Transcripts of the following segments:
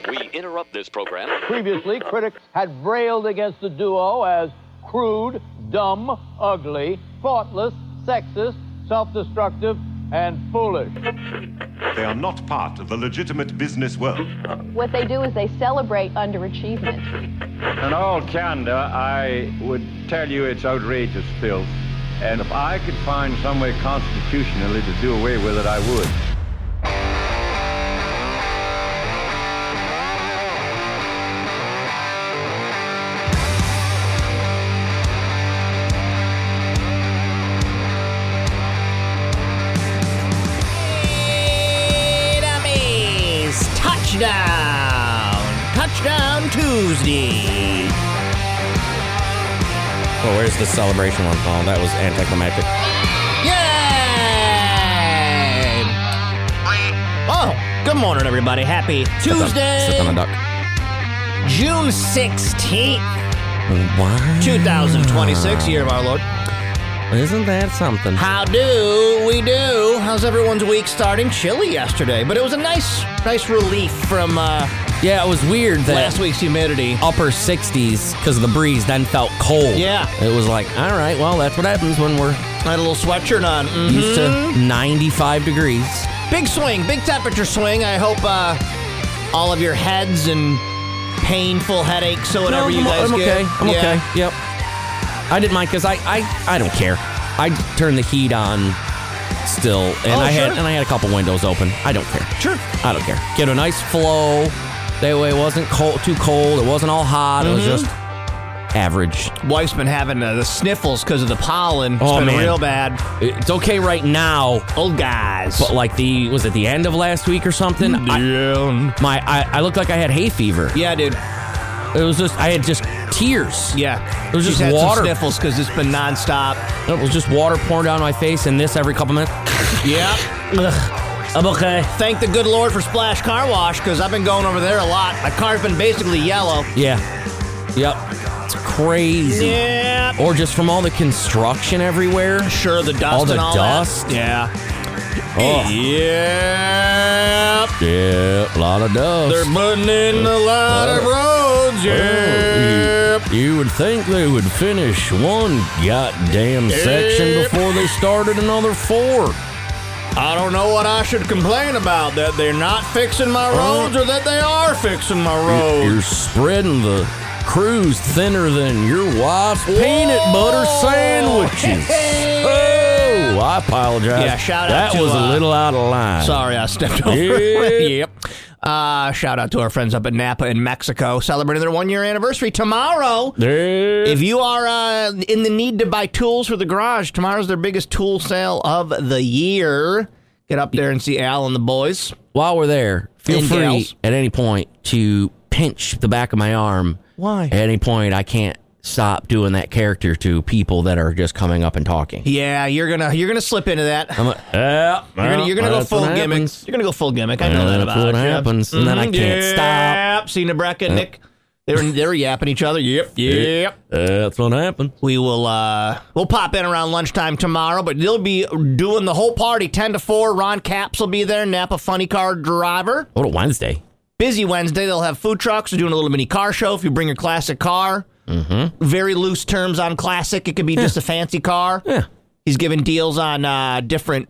We interrupt this program. Previously, critics had railed against the duo as crude, dumb, ugly, thoughtless, sexist, self-destructive, and foolish. They are not part of the legitimate business world. What they do is they celebrate underachievement. In all candor, I would tell you it's outrageous filth. And if I could find some way constitutionally to do away with it, I would. Touchdown Tuesday. Oh, where's the celebration one? Oh, that was anticlimactic. Yay! Oh, good morning, everybody. Happy Tuesday. Sit on a duck. June 16th, Wow. 2026, year of our Lord. Isn't that something? How do we do? How's everyone's week starting? Chilly yesterday, but it was a nice relief from Yeah, it was weird that last week's humidity. upper 60s because of the breeze then felt cold. Yeah. It was like, all right, well, that's what happens when we're I had a little sweatshirt on. used to 95 degrees. Big swing, big temperature swing. I hope all of your heads and painful headaches or whatever you guys I'm get. okay. I'm okay. Yep. I didn't mind because I don't care. I turned the heat on still, and I had a couple windows open. I don't care. Sure. I don't care. Get a nice flow. That way it wasn't too cold. It wasn't all hot. It was just average. Wife's been having the sniffles because of the pollen. It's been real bad. It's okay right now. Old guys. But like was it the end of last week or something? Yeah. I looked like I had hay fever. Yeah, dude. It was I had just tears. Yeah. It was just She's had water. some sniffles because it's been nonstop. It was just water pouring down my face and this every couple minutes. Yeah. I'm okay. Thank the good Lord for Splash Car Wash because I've been going over there a lot. My car's been basically yellow. Yeah. Yep. It's crazy. Yeah. Or just from all the construction everywhere. Sure, the dust all the and all dust. that. Yeah. Oh. Yeah. Yeah, a lot of dust. They're putting in a lot of roads, yeah. You would think they would finish one goddamn section before they started another 4. I don't know what I should complain about, that they're not fixing my roads or that they are fixing my roads. You're spreading the crews thinner than your wife's peanut butter sandwiches. Oh, I apologize. Yeah, shout out that to, was a little out of line. Sorry, I stepped over. Yep. Shout out to our friends up in Napa in Mexico, celebrating their 1-year anniversary tomorrow. If you are in the need to buy tools for the garage, tomorrow's their biggest tool sale of the year. Get up there and see Al and the boys. While we're there, feel And free gals. at any point to pinch the back of my arm. Why? At any point, I can't stop doing that character to people that are just coming up and talking. Yeah, you're gonna slip into that. I'm like, yeah, You're gonna go full gimmick. You're gonna go full gimmick. I know that about what you. happens, and then I can't stop. Yep. See Nebraska and Nick. They were yapping each other. Yep. That's what happens. We will we'll pop in around lunchtime tomorrow, but they'll be doing the whole party 10 to 4. Ron Capps will be there, Napa Funny Car Driver. What a Wednesday. Busy Wednesday. They'll have food trucks. They're doing a little mini car show if you bring your classic car. Mm-hmm. Very loose terms on classic. It could be just a fancy car. Yeah. He's giving deals on different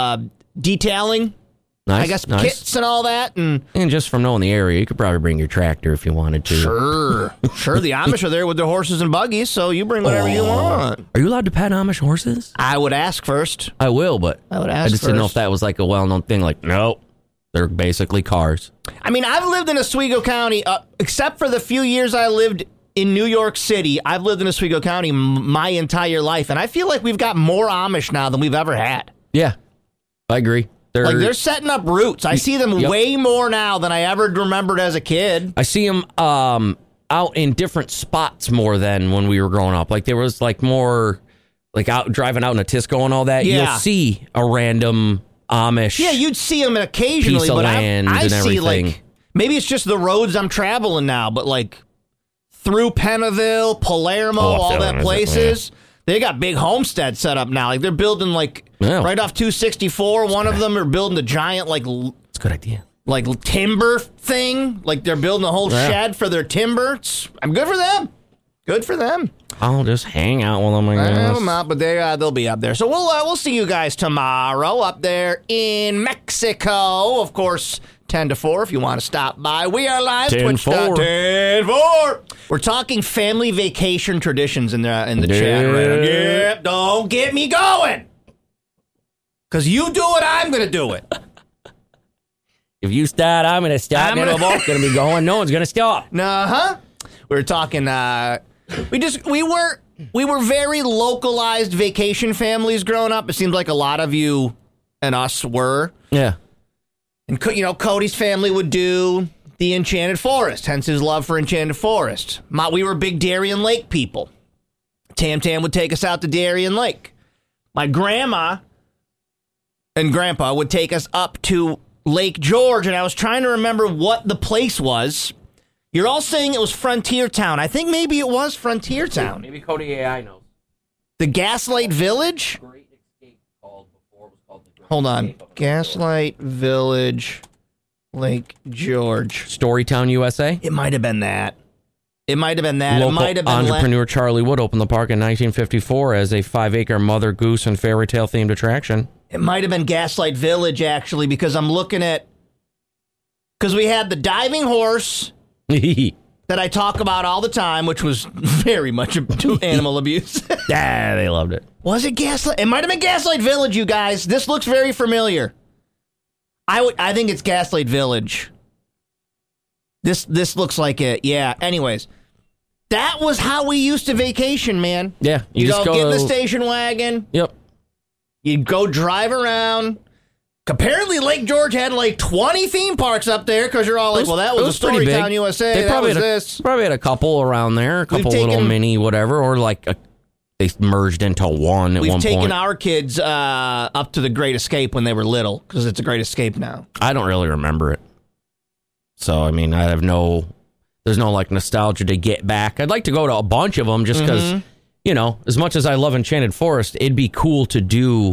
detailing. Nice, I guess nice. kits and all that. And just from knowing the area, you could probably bring your tractor if you wanted to. Sure. The Amish are there with their horses and buggies, so you bring whatever you want. Are you allowed to pet Amish horses? I would ask first. I will, but I would ask I just didn't know if first. that was like a well-known thing. Like, nope, they're basically cars. I mean, I've lived in Oswego County, except for the few years I lived in New York City. I've lived in Oswego County my entire life, and I feel like we've got more Amish now than we've ever had. Yeah, I agree. They're setting up roots. I see them way more now than I ever remembered as a kid. I see them out in different spots more than when we were growing up. Like there was like more like out driving out in a Tisco and all that. Yeah. You'll see a random Amish. Yeah, you'd see them occasionally, piece of but land I and see everything. like maybe it's just the roads I'm traveling now, but like through Pennaville, Palermo, all that places. They got big homesteads set up now. Like they're building like right off 264. One of them are building a giant like It's a good idea. like timber thing. Like they're building a whole shed for their timber. I'm good for them. Good for them. I'll just hang out with them, I guess. Them out, but they'll be up there. So we'll see you guys tomorrow up there in Mexico. Of course, 10 to 4 if you want to stop by. We are live. 10-4. 10-4. We're talking family vacation traditions in the chat right now. Yep, don't get me going. Because you do it, I'm going to do it. If you start, I'm going to stop. We're both going to be going. No one's going to stop. Uh-huh. We were talking, we were very localized vacation families growing up. It seems like a lot of you and us were. Yeah. And, Cody's family would do the Enchanted Forest, hence his love for Enchanted Forest. We were big Darien Lake people. Tam Tam would take us out to Darien Lake. My grandma and grandpa would take us up to Lake George, and I was trying to remember what the place was. You're all saying it was Frontier Town. I think maybe it was Frontier Town. Maybe Cody AI knows. The Gaslight Village? Hold on. Gaslight Village, Lake George. Storytown, USA? It might have been that. Local it might have been entrepreneur Charlie Wood opened the park in 1954 as a 5-acre Mother Goose and fairy tale themed attraction. It might have been Gaslight Village, actually, because I'm looking at... Because we had the diving horse that I talk about all the time, which was very much animal abuse. Yeah, they loved it. Was it Gaslight? It might have been Gaslight Village, you guys. This looks very familiar. I think it's Gaslight Village. This looks like it. Yeah. Anyways, that was how we used to vacation, man. Yeah. You just get in the station wagon. Yep. You'd go drive around. Apparently, Lake George had like 20 theme parks up there because you're all like, well, that was a Storytown USA. They probably had a couple around there, a couple little mini whatever, or like they merged into one at one point. We've taken our kids up to the Great Escape when they were little because it's a Great Escape now. I don't really remember it. So, I mean, there's no like nostalgia to get back. I'd like to go to a bunch of them just because, as much as I love Enchanted Forest, it'd be cool to do,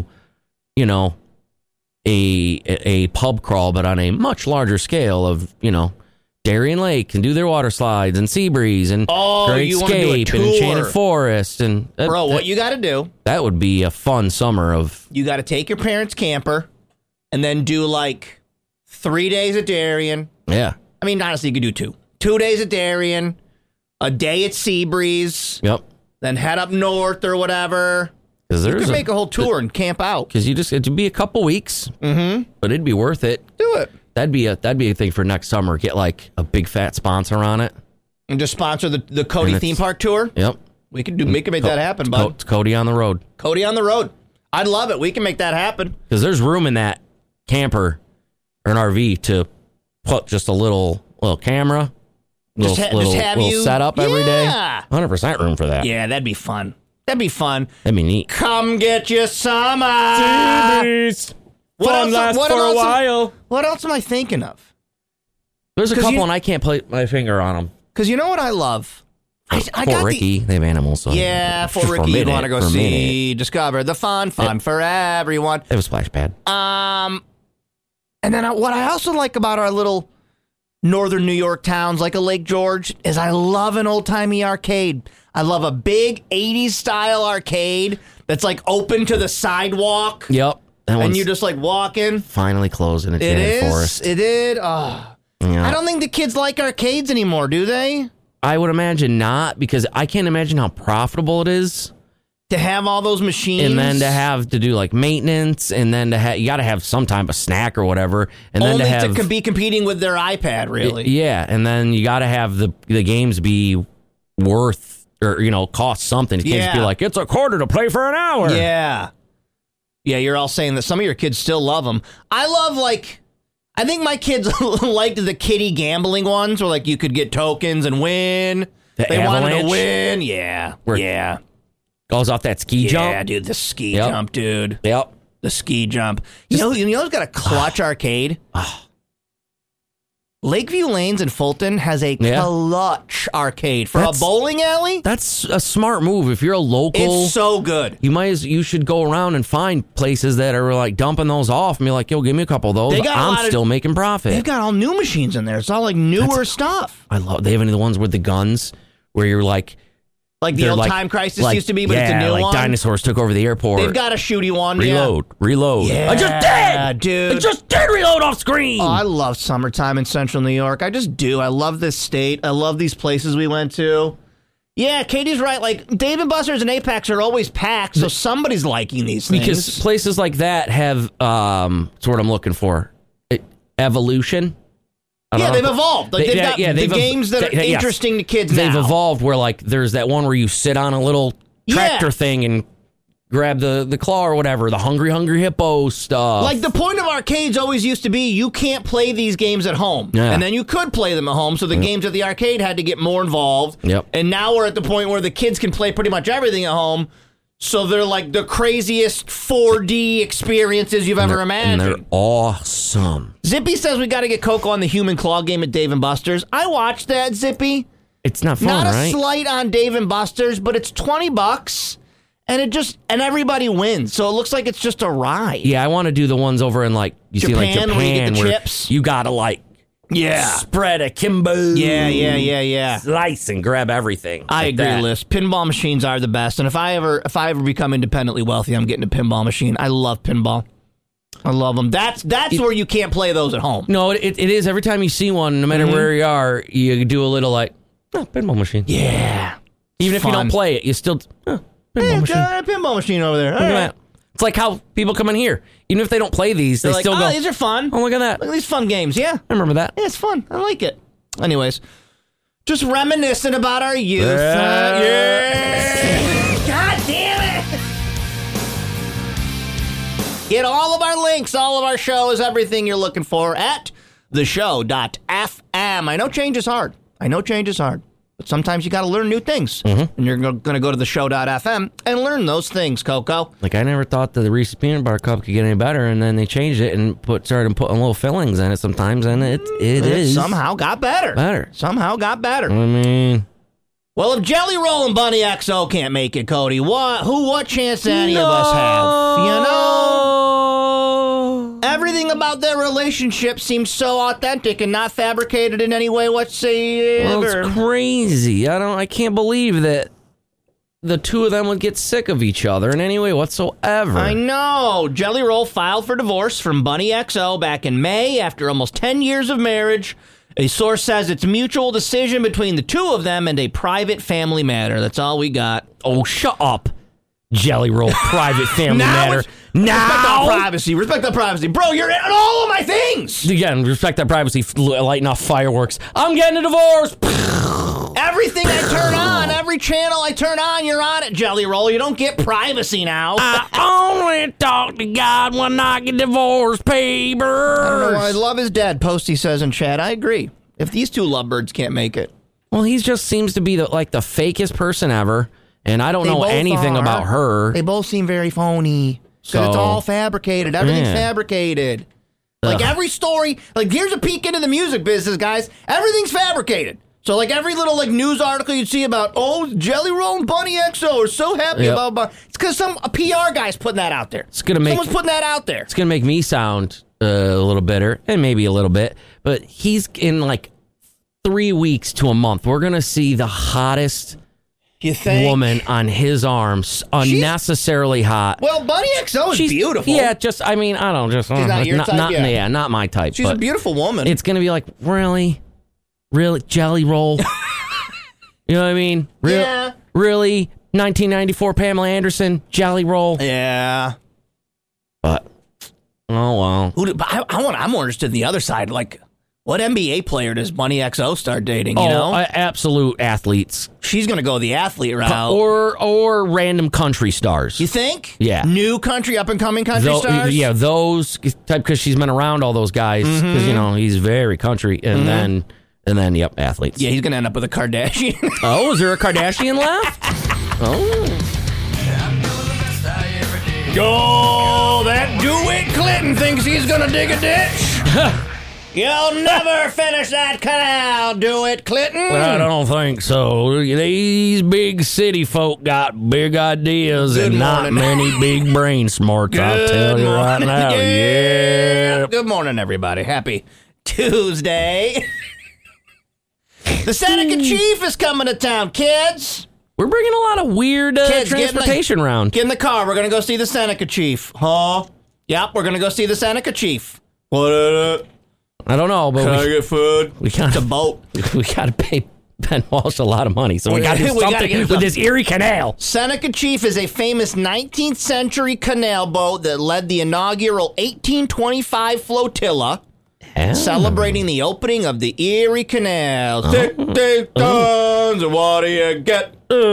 a pub crawl, but on a much larger scale of, Darien Lake and do their water slides and Seabreeze and Great Escape and Enchanted Forest. And what you got to do? That would be a fun summer of... You got to take your parents' camper and then do like 3 days at Darien. Yeah. I mean, honestly, you could do 2. 2 days at Darien, a day at Seabreeze. Yep. Then head up north or whatever. You could make a whole tour and camp out. Because it'd be a couple weeks, but it'd be worth it. Do it. That'd be a thing for next summer. Get like a big fat sponsor on it, and just sponsor the Cody theme park tour. Yep, we can make that happen, bud. It's Cody on the road. Cody on the road. I'd love it. We can make that happen because there's room in that camper or an RV to put just a little camera, just have little setup every day. 100% room for that. Yeah, that'd be fun. That'd be fun. That'd be neat. Come get your summer. Fun lasts for a while. What else am I thinking of? There's a couple, and I can't put my finger on them. Because you know what I love? Fort Ricky, they have animals. So Fort Ricky, you want to go see, discover the fun for everyone. They have a splash pad. And then what I also like about our little northern New York towns, like a Lake George, is I love an old-timey arcade. I love a big 80s style arcade that's like open to the sidewalk. Yep. And you just like walk in. Finally closing Enchanted Forest. It did. Oh. Yeah. I don't think the kids like arcades anymore, do they? I would imagine not, because I can't imagine how profitable it is. To have all those machines. And then to have to do like maintenance, and then you got to have some type of snack or whatever. And only then to be competing with their iPad, really. Yeah, and then you got to have the games be worth, or, cost something. You can't just be like, it's $0.25 to play for an hour. Yeah. Yeah, you're all saying that some of your kids still love them. I think my kids liked the kiddie gambling ones where like you could get tokens and win. They wanted to win. Yeah. Yeah. Goes off that ski jump. Yeah, dude, the ski jump, dude. Yep. The ski jump. You know who's got a clutch arcade? Lakeview Lanes in Fulton has a clutch arcade for a bowling alley. That's a smart move. If you're a local, It's so good. you should go around and find places that are like dumping those off and be like, yo, give me a couple of those. I'm still making profit. They've got all new machines in there. It's all like newer stuff. They have any of the ones with the guns where you're like the old Time Crisis used to be, but it's a new one. Dinosaurs took over the airport. They've got a shooty one. Reload. Yeah, I just did, dude. I just did reload off screen. Oh, I love summertime in Central New York. I just do. I love this state. I love these places we went to. Yeah, Katie's right. Like, Dave & Buster's and Apex are always packed, so somebody's liking these things. Because places like that have, that's what I'm looking for, evolution. Yeah, they've evolved. Like, they've got the games that are interesting to kids now. They've evolved where, like, there's that one where you sit on a little tractor thing and grab the claw or whatever, the Hungry Hippo stuff. Like, the point of arcades always used to be you can't play these games at home. Yeah. And then you could play them at home, so the games at the arcade had to get more involved. Yep. And now we're at the point where the kids can play pretty much everything at home, so they're like the craziest 4D experiences you've ever imagined. And they're awesome. Zippy says we got to get Coco on the human claw game at Dave & Buster's. I watched that, Zippy. It's not fun, Not a right? slight on Dave & Buster's, but it's $20, and everybody wins. So it looks like it's just a ride. Yeah, I want to do the ones over in, like, Japan, where you get the where chips. You got to, like, spread akimbo. Yeah. Slice and grab everything. I agree, Liz. Pinball machines are the best, and if I ever become independently wealthy, I'm getting a pinball machine. I love pinball. I love them. That's where you can't play those at home. No, it is. Every time you see one, no matter where you are, you do a little like, pinball machine. Yeah. Even if you don't play it, you still, pinball machine. Got a pinball machine over there. Look at that. It's like how people come in here. Even if they don't play these, they They're still like, go, these are fun. oh, look at that. Look at these fun games. Yeah. I remember that. Yeah, it's fun. I like it. Anyways, just reminiscing about our youth. God damn it. Get all of our links, all of our shows, everything you're looking for at theshow.fm. I know change is hard. But sometimes you got to learn new things. And you're going to go to theshow.fm and learn those things, Coco. Like, I never thought that the Reese's Peanut Butter Cup could get any better, and then they changed it and started putting little fillings in it sometimes, and it somehow got better. Somehow got better. I mean, well, if Jelly Roll and Bunny XO can't make it, Cody, what chance do any of us have? You know? Everything about their relationship seems so authentic and not fabricated in any way whatsoever. Well, it's crazy. I can't believe that the two of them would get sick of each other in any way whatsoever. I know. Jelly Roll filed for divorce from Bunny XO back in May after almost 10 years of marriage. A source says it's a mutual decision between the two of them and a private family matter. That's all we got. Oh, shut up. Jelly Roll, private family matter. Respect that privacy. Bro, you're in all of my things. Again, respect that privacy, lighting off fireworks. I'm getting a divorce. Everything I turn on, every channel I turn on, you're on it, Jelly Roll. You don't get privacy now. I only talk to God when I get divorced, papers. I don't know why love is dead, Posty says in chat. I agree. If these two lovebirds can't make it. Well, he just seems to be the fakest person ever, and I don't know anything about her. They both seem very phony. Because it's all fabricated. Everything's fabricated. Like every story, like here's a peek into the music business, guys. Everything's fabricated. So like every little like news article you'd see about, Jelly Roll and Bunny XO are so happy about it's because a PR guy's putting that out there. Someone's putting that out there. It's gonna make me sound a little bitter, and maybe a little bit, but he's in like 3 weeks to a month. We're gonna see the hottest woman on his arms, unnecessarily hot. Well, Bunny XO is beautiful. Yeah, I don't just. She's not your type? Yeah, not my type. She's a beautiful woman. It's going to be like, really? Jelly Roll? You know what I mean? Yeah. Really? 1994 Pamela Anderson, Jelly Roll? Yeah. But, oh, well. I'm more interested in the other side, like, what NBA player does Bunny XO start dating, you know? Absolute athletes. She's going to go the athlete route. Or random country stars. You think? Yeah. New country, up-and-coming country stars? Yeah, those type, because she's been around all those guys, because, he's very country, and then, yep, athletes. Yeah, he's going to end up with a Kardashian. Oh, is there a Kardashian left? Oh, that DeWitt Clinton thinks he's going to dig a ditch. You'll never finish that canal, do it, Clinton? I don't think so. These big city folk got big ideas Good and not morning. many big brain smarts, I'll tell you right now. Yeah. Good morning, everybody. Happy Tuesday. The Seneca Chief is coming to town, kids. We're bringing a lot of weird Kids, get in the- transportation around. Get in the car. We're going to go see the Seneca Chief. Huh? Yep, we're going to go see the Seneca Chief. What is it? I don't know, but Can I get food? we got It's a boat. we got to pay Ben Walsh a lot of money, so we got to do We gotta something get with some- this Erie Canal. Seneca Chief is a famous 19th century canal boat that led the inaugural 1825 flotilla, celebrating the opening of the Erie Canal. Tick tons, and what do you get?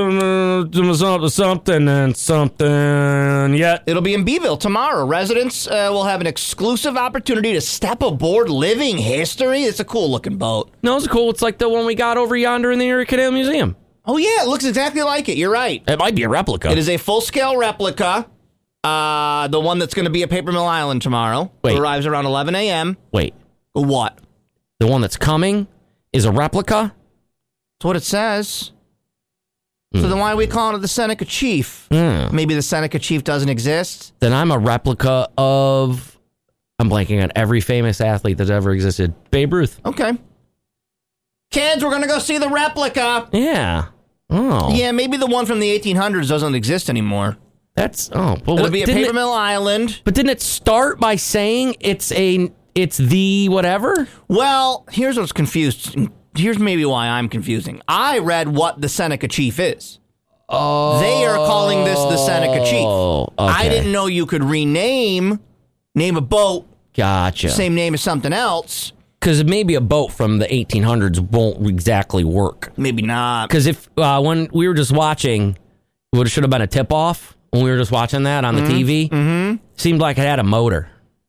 Something and something yet. It'll be in Beeville tomorrow. Residents will have an exclusive opportunity to step aboard living history. It's a cool looking boat. No, it's cool. It's like the one we got over yonder in the Erie Canal Museum. Oh, yeah, it looks exactly like it. You're right. It might be a replica. It is a full-scale replica. The one that's going to be at Paper Mill Island tomorrow. Wait. It arrives around 11 a.m. Wait, What? the one that's coming is a replica? That's what it says. So then why are we calling it the Seneca Chief? Maybe the Seneca Chief doesn't exist? Then I'm a replica of... I'm blanking on every famous athlete that's ever existed. Babe Ruth. Okay. Kids, we're going to go see the replica. Yeah. Oh. Yeah, maybe the one from the 1800s doesn't exist anymore. That's... Oh. Well, It'll be at didn't Paper it- Mill Island. But didn't it start by saying it's the whatever? Well, here's what's confused. Here's maybe why I'm confusing. I read what the Seneca Chief is. Oh. They are calling this the Seneca Chief. Oh, I okay. didn't know you could name a boat, Gotcha. same name as something else. Because maybe a boat from the 1800s won't exactly work. Maybe not. Because if when we were just watching, it should have been a tip-off when we were just watching that on the TV. Mm-hmm. Seemed like it had a motor.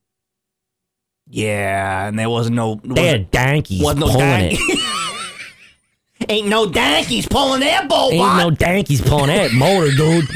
Yeah, and there wasn't no... They had donkeys wasn't no pulling donkey. it. Ain't no donkeys pulling that boat, Ain't no donkeys pulling that motor, dude.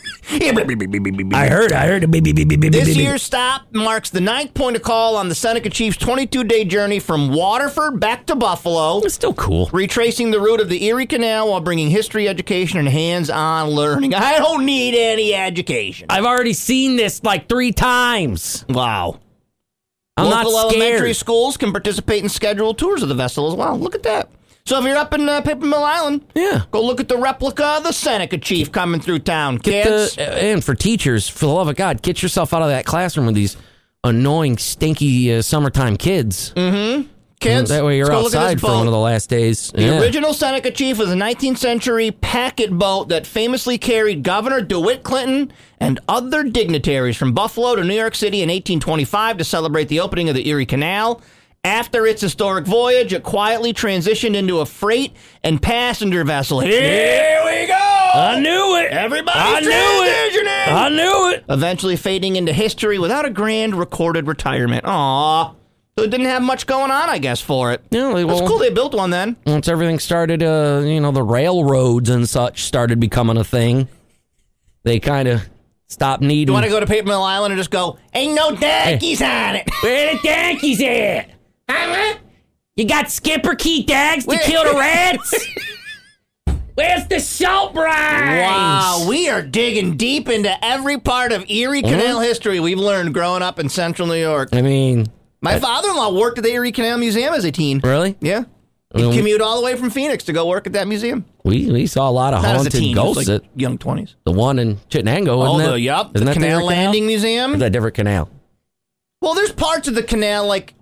I heard it. This year's stop marks the 9th point of call on the Seneca Chief's 22-day journey from Waterford back to Buffalo, It's still cool. retracing the route of the Erie Canal while bringing history education and hands-on learning. I don't need any education. I've already seen this like 3 times. Wow. I'm Local not elementary scared. schools can participate in scheduled tours of the vessel as well. Look at that. So if you're up in Paper Mill Island, Yeah. go look at the replica of the Seneca Chief coming through town, kids. And for teachers, for the love of God, get yourself out of that classroom with these annoying, stinky summertime kids. Kids, That way you're let's go look at outside this for boat. one of the last days. The original Seneca Chief was a 19th century packet boat that famously carried Governor DeWitt Clinton and other dignitaries from Buffalo to New York City in 1825 to celebrate the opening of the Erie Canal. After its historic voyage, it quietly transitioned into a freight and passenger vessel. Here we go! I knew it. Everybody's transitioning! I knew it. Eventually fading into history without a grand recorded retirement. Aww. So it didn't have much going on, I guess, for it. Yeah, That's well, cool they built one then. once everything started, the railroads and such started becoming a thing, they kind of stopped needing. You want to go to Paper Mill Island and just go, ain't no donkeys on it. Where the donkeys at? You got Skipper Keith Dags to kill the rats? Where's the salt brines? Wow, we are digging deep into every part of Erie Canal history we've learned growing up in central New York. I mean, My father-in-law worked at the Erie Canal Museum as a teen. really? Yeah. He'd commute all the way from Phoenix to go work at that museum. We saw a lot of Not as a haunted teen, ghosts like at young 20s. the one in Chittenango, Oh, isn't it? yup, Isn't the that Canal different Landing Or Museum. is that a different canal? Well, there's parts of the canal like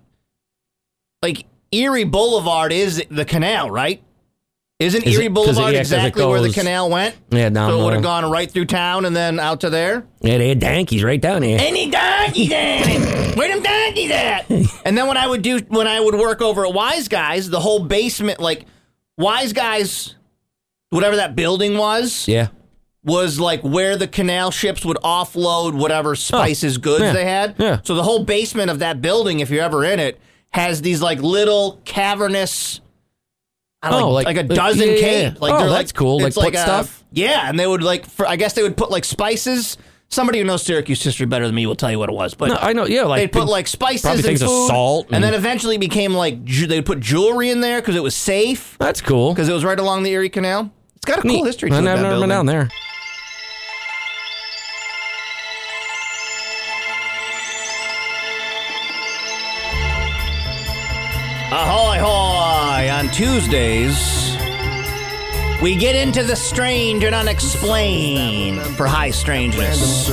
Erie Boulevard is the canal, right? Isn't Is Erie it- 'cause Boulevard it- yeah, 'cause it exactly where the goes- canal went? Yeah, down So it would have the- gone right through town and then out to there? Yeah, they had donkeys right down there. Any donkeys at? Where them donkeys at? And then when I would work over at Wise Guys, the whole basement, like Wise Guys, whatever that building was Yeah. like where the canal ships would offload whatever spices, goods yeah, they had. yeah. So the whole basement of that building, if you're ever in it, has these like little cavernous, I don't know, Oh, like a dozen yeah, yeah, caves. yeah. Like Oh, they're that's cool. it's Like put stuff? Yeah, and they would I guess they would put like spices, Somebody who knows Syracuse history better than me will tell you what it was. But No, I know, yeah, like they'd put like spices probably and things of food, salt and then eventually it became like they'd put jewelry in there because it was safe, That's cool. because it was right along the Erie Canal. It's got a cool Neat. history to it, I've that never building. been down there. Ahoy, hoy! On Tuesdays, we get into the strange and unexplained for high strangeness.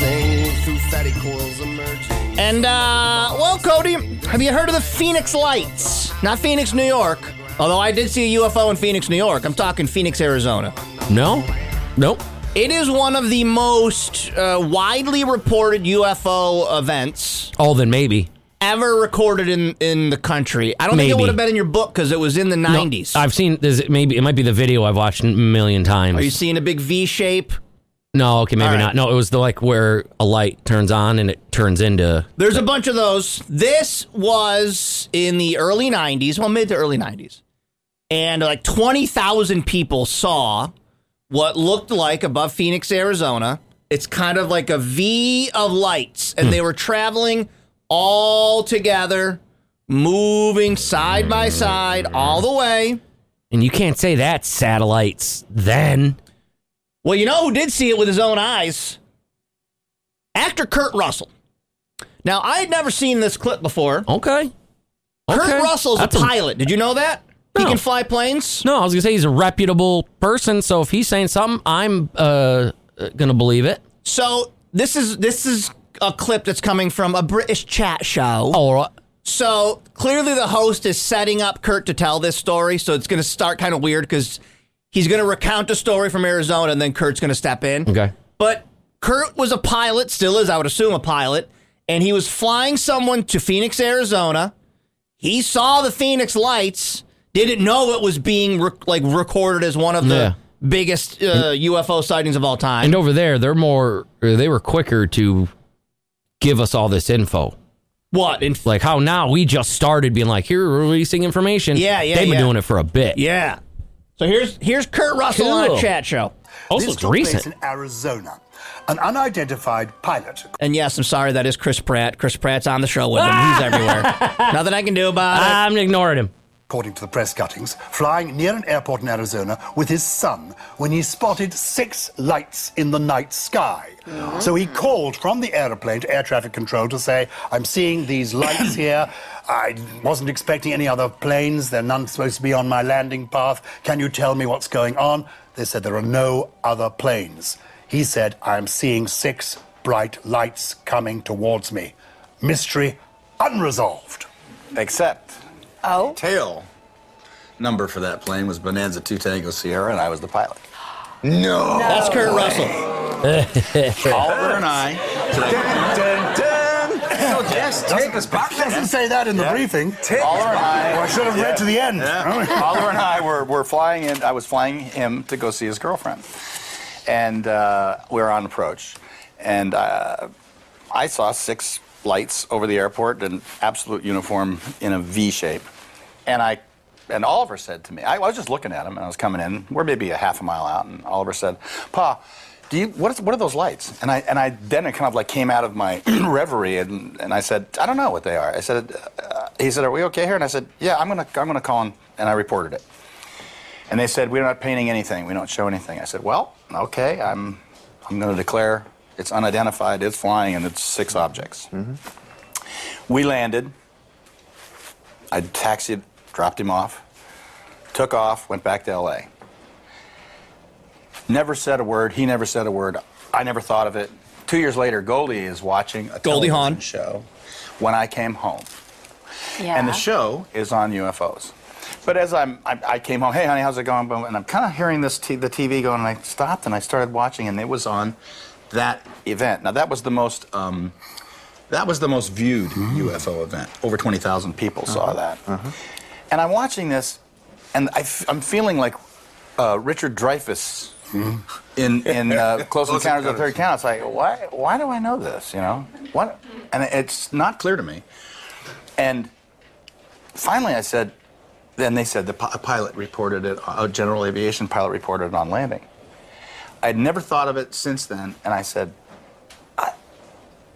And, well, Cody, have you heard of the Phoenix Lights? Not Phoenix, New York. Although I did see a UFO in Phoenix, New York. I'm talking Phoenix, Arizona. No? Nope. It is one of the most widely reported UFO events Oh, then maybe. ever recorded in the country. I don't think it Maybe. would have been in your book because it was in the 90s. I've seen, it might be the video I've watched a million times. Are you seeing a big V shape? No, okay, maybe All right. not. No, it was the like where a light turns on and it turns into. There's a bunch of those. This was in the early 90s, well, mid to early 90s. And like 20,000 people saw what looked like above Phoenix, Arizona. It's kind of like a V of lights. And they were traveling all together, moving side by side all the way. And you can't say that's satellites then. Well, you know who did see it with his own eyes? Actor Kurt Russell. Now, I had never seen this clip before. Okay. Kurt Russell's That's a pilot. Did you know that? He No. can fly planes? No, I was going to say he's a reputable person, so if he's saying something, I'm going to believe it. So this is a clip that's coming from a British chat show. Oh, So clearly the host is setting up Kurt to tell this story, so it's going to start kind of weird because he's going to recount a story from Arizona and then Kurt's going to step in. okay. But Kurt was a pilot, still is, I would assume, a pilot, and he was flying someone to Phoenix, Arizona. He saw the Phoenix lights, didn't know it was being recorded as one of the biggest UFO sightings of all time. And over there, they were quicker to give us all this info. What? Like how now we just started being like, here, we're releasing information. Yeah. They've been doing it for a bit. Yeah. So here's Kurt Russell on a Cool. chat show. Also, This it's took place recent. in Arizona. An unidentified pilot. And yes, I'm sorry, that is Chris Pratt. Chris Pratt's on the show with him. He's everywhere. Nothing I can do about it. I'm ignoring him. According to the press cuttings, flying near an airport in Arizona with his son when he spotted 6 lights in the night sky. So he called from the airplane to air traffic control to say, I'm seeing these lights here. I wasn't expecting any other planes. They're none supposed to be on my landing path. Can you tell me what's going on? They said there are no other planes. He said, I'm seeing 6 bright lights coming towards me. Mystery unresolved. Except Oh? tail number for that plane was Bonanza 2 Tango Sierra, and I was the pilot. No. That's Kurt Russell. Oliver and I. So just take us back. Doesn't say that in the briefing. Oliver and I. I should have read to the end. Oliver and I were flying in. I was flying him to go see his girlfriend, and we were on approach, and I saw 6 lights over the airport in absolute uniform in a V shape, and Oliver said to me, I was just looking at him, and I was coming in. We're maybe a half a mile out, and Oliver said, "Pa, what are those lights?" And I then it kind of like came out of my reverie, and I said, "I don't know what they are." I said, he said, "Are we okay here?" And I said, "Yeah, I'm gonna call him," and I reported it. And they said, "We're not painting anything. We don't show anything." I said, "Well, okay, I'm going to declare it's unidentified, it's flying, and it's 6 objects." Mm-hmm. We landed. I taxied, dropped him off, took off, went back to L.A. Never said a word. He never said a word. I never thought of it. 2 years later, Goldie is watching a Goldie television Hawn. show when I came home. Yeah. And the show is on UFOs. But as I came home, "Hey, honey, how's it going?" And I'm kind of hearing the TV going, and I stopped and I started watching, and it was on that event. Now, that was the most viewed UFO event. Over 20,000 people saw that. And I'm watching this, and I'm feeling like Richard Dreyfuss in Close Encounters of the Third Kind. It's like, why do I know this? You know what? And it's not clear to me. And finally, I said. Then they said a pilot reported it. A general aviation pilot reported it on landing. I'd never thought of it since then, and I said,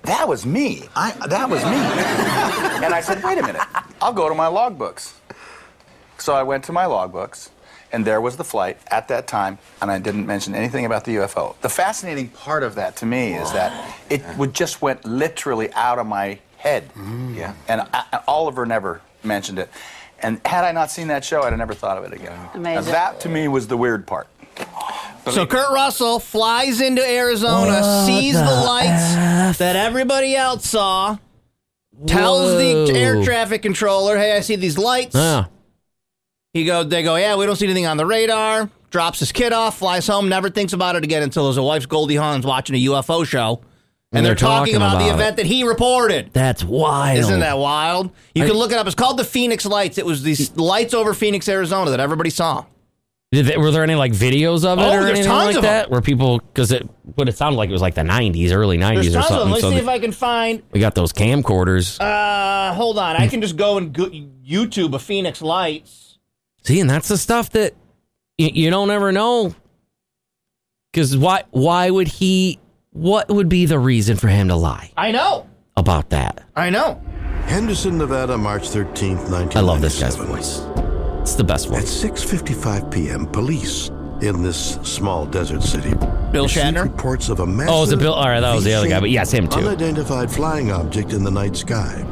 that was me. That was me. And I said, wait a minute, I'll go to my logbooks. So I went to my logbooks, and there was the flight at that time, and I didn't mention anything about the UFO. The fascinating part of that to me is that it just went literally out of my head. Yeah. And Oliver never mentioned it. And had I not seen that show, I'd have never thought of it again. Amazing. And that, to me, was the weird part. So Kurt Russell flies into Arizona, sees the lights that everybody else saw, tells the air traffic controller, hey, I see these lights. They go, yeah, we don't see anything on the radar. Drops his kid off, flies home, never thinks about it again until his wife's Goldie Hawn's watching a UFO show. And they're talking about the event that he reported. That's wild. Isn't that wild? You can look it up. It's called the Phoenix Lights. It was these lights over Phoenix, Arizona that everybody saw. Were there any like videos of it or there's anything tons like of that? them. Where people, because it sounded like it was like the 90s, early 90s There's or tons of them. something. Let's see if I can find. We got those camcorders. Hold on. I can just go and YouTube a Phoenix Lights. See, and that's the stuff that you don't ever know. Because why would he? What would be the reason for him to lie? I know about that. I know. Henderson, Nevada, March 13th, 1997. I love this guy's voice. It's the best one. At 6:55 p.m., police in this small desert city Bill Shatner reports of a massive. Oh, is it Bill? All right, that was the other guy, but yes, him too. Unidentified flying object in the night sky.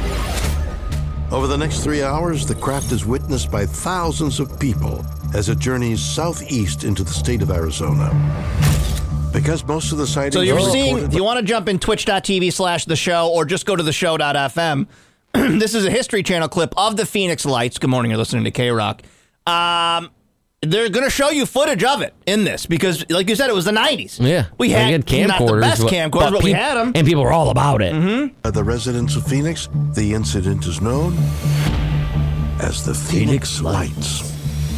Over the next 3 hours, the craft is witnessed by thousands of people as it journeys southeast into the state of Arizona. Because most of the sightings. So you're seeing, if you want to jump in twitch.tv/the show or just go to theshow.fm, this is a History Channel clip of the Phoenix Lights. Good morning, you're listening to K-Rock. They're going to show you footage of it in this because, like you said, it was the 90s. Yeah. We had camcorders. Not the best camcorders, but we had them. And people were all about it. By the residents of Phoenix, the incident is known as the Phoenix Lights.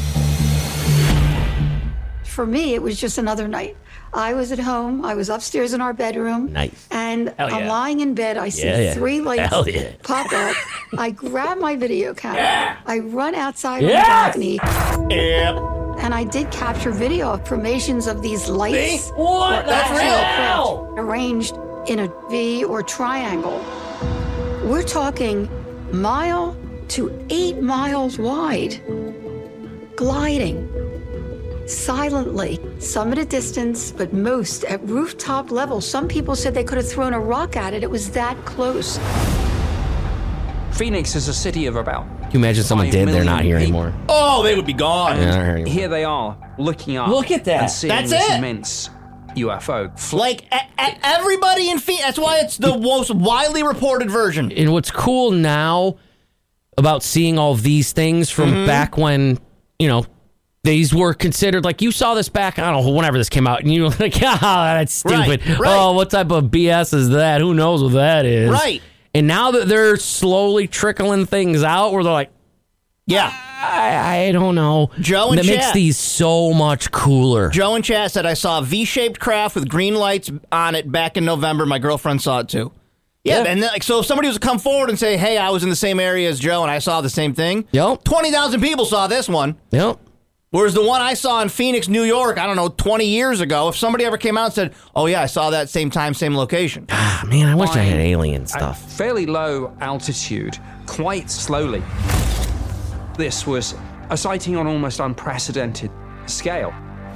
For me, it was just another night. I was at home. I was upstairs in our bedroom. Nice. And I'm lying in bed. I see 3 lights pop up. I grab my video camera. I run outside on the balcony. And I did capture video of formations of these lights. What? That's real. Arranged in a V or triangle. We're talking mile to 8 miles wide. Gliding. Silently, some at a distance, but most at rooftop level. Some people said they could have thrown a rock at it. It was that close. Phoenix is a city of about. Can you imagine someone dead? They're not here anymore. Oh, they would be gone. Yeah, here they are, looking up. Look at that. And seeing That's this it. immense UFO. Like, everybody in Phoenix. That's why it's the most widely reported version. And what's cool now about seeing all these things from back when, these were considered, like, you saw this back, I don't know, whenever this came out, and you were like, that's stupid. Right. Oh, what type of BS is that? Who knows what that is? Right. And now that they're slowly trickling things out where they're like, yeah, I don't know. Joe in that chat makes these so much cooler. Joe in chat said, I saw a V-shaped craft with green lights on it back in November. My girlfriend saw it too. Yeah. And then, so if somebody was to come forward and say, hey, I was in the same area as Joe and I saw the same thing. Yep. 20,000 people saw this one. Yep. Whereas the one I saw in Phoenix, New York, I don't know, 20 years ago, if somebody ever came out and said, oh, yeah, I saw that same time, same location. Ah, man, I wish I had alien stuff. At fairly low altitude, quite slowly. This was a sighting on almost unprecedented scale.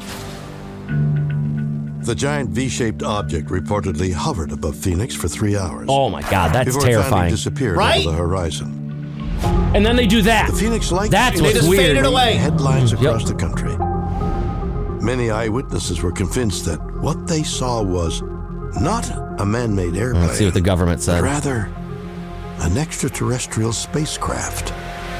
The giant V-shaped object reportedly hovered above Phoenix for 3 hours. Oh, my God, that's before it finally terrifying. disappeared over the horizon. And then they do that. The Phoenix Lights. That's they what's just weird. faded away. Headlines across the country. Many eyewitnesses were convinced that what they saw was not a man-made airplane. Let's see what the government said. But rather, an extraterrestrial spacecraft.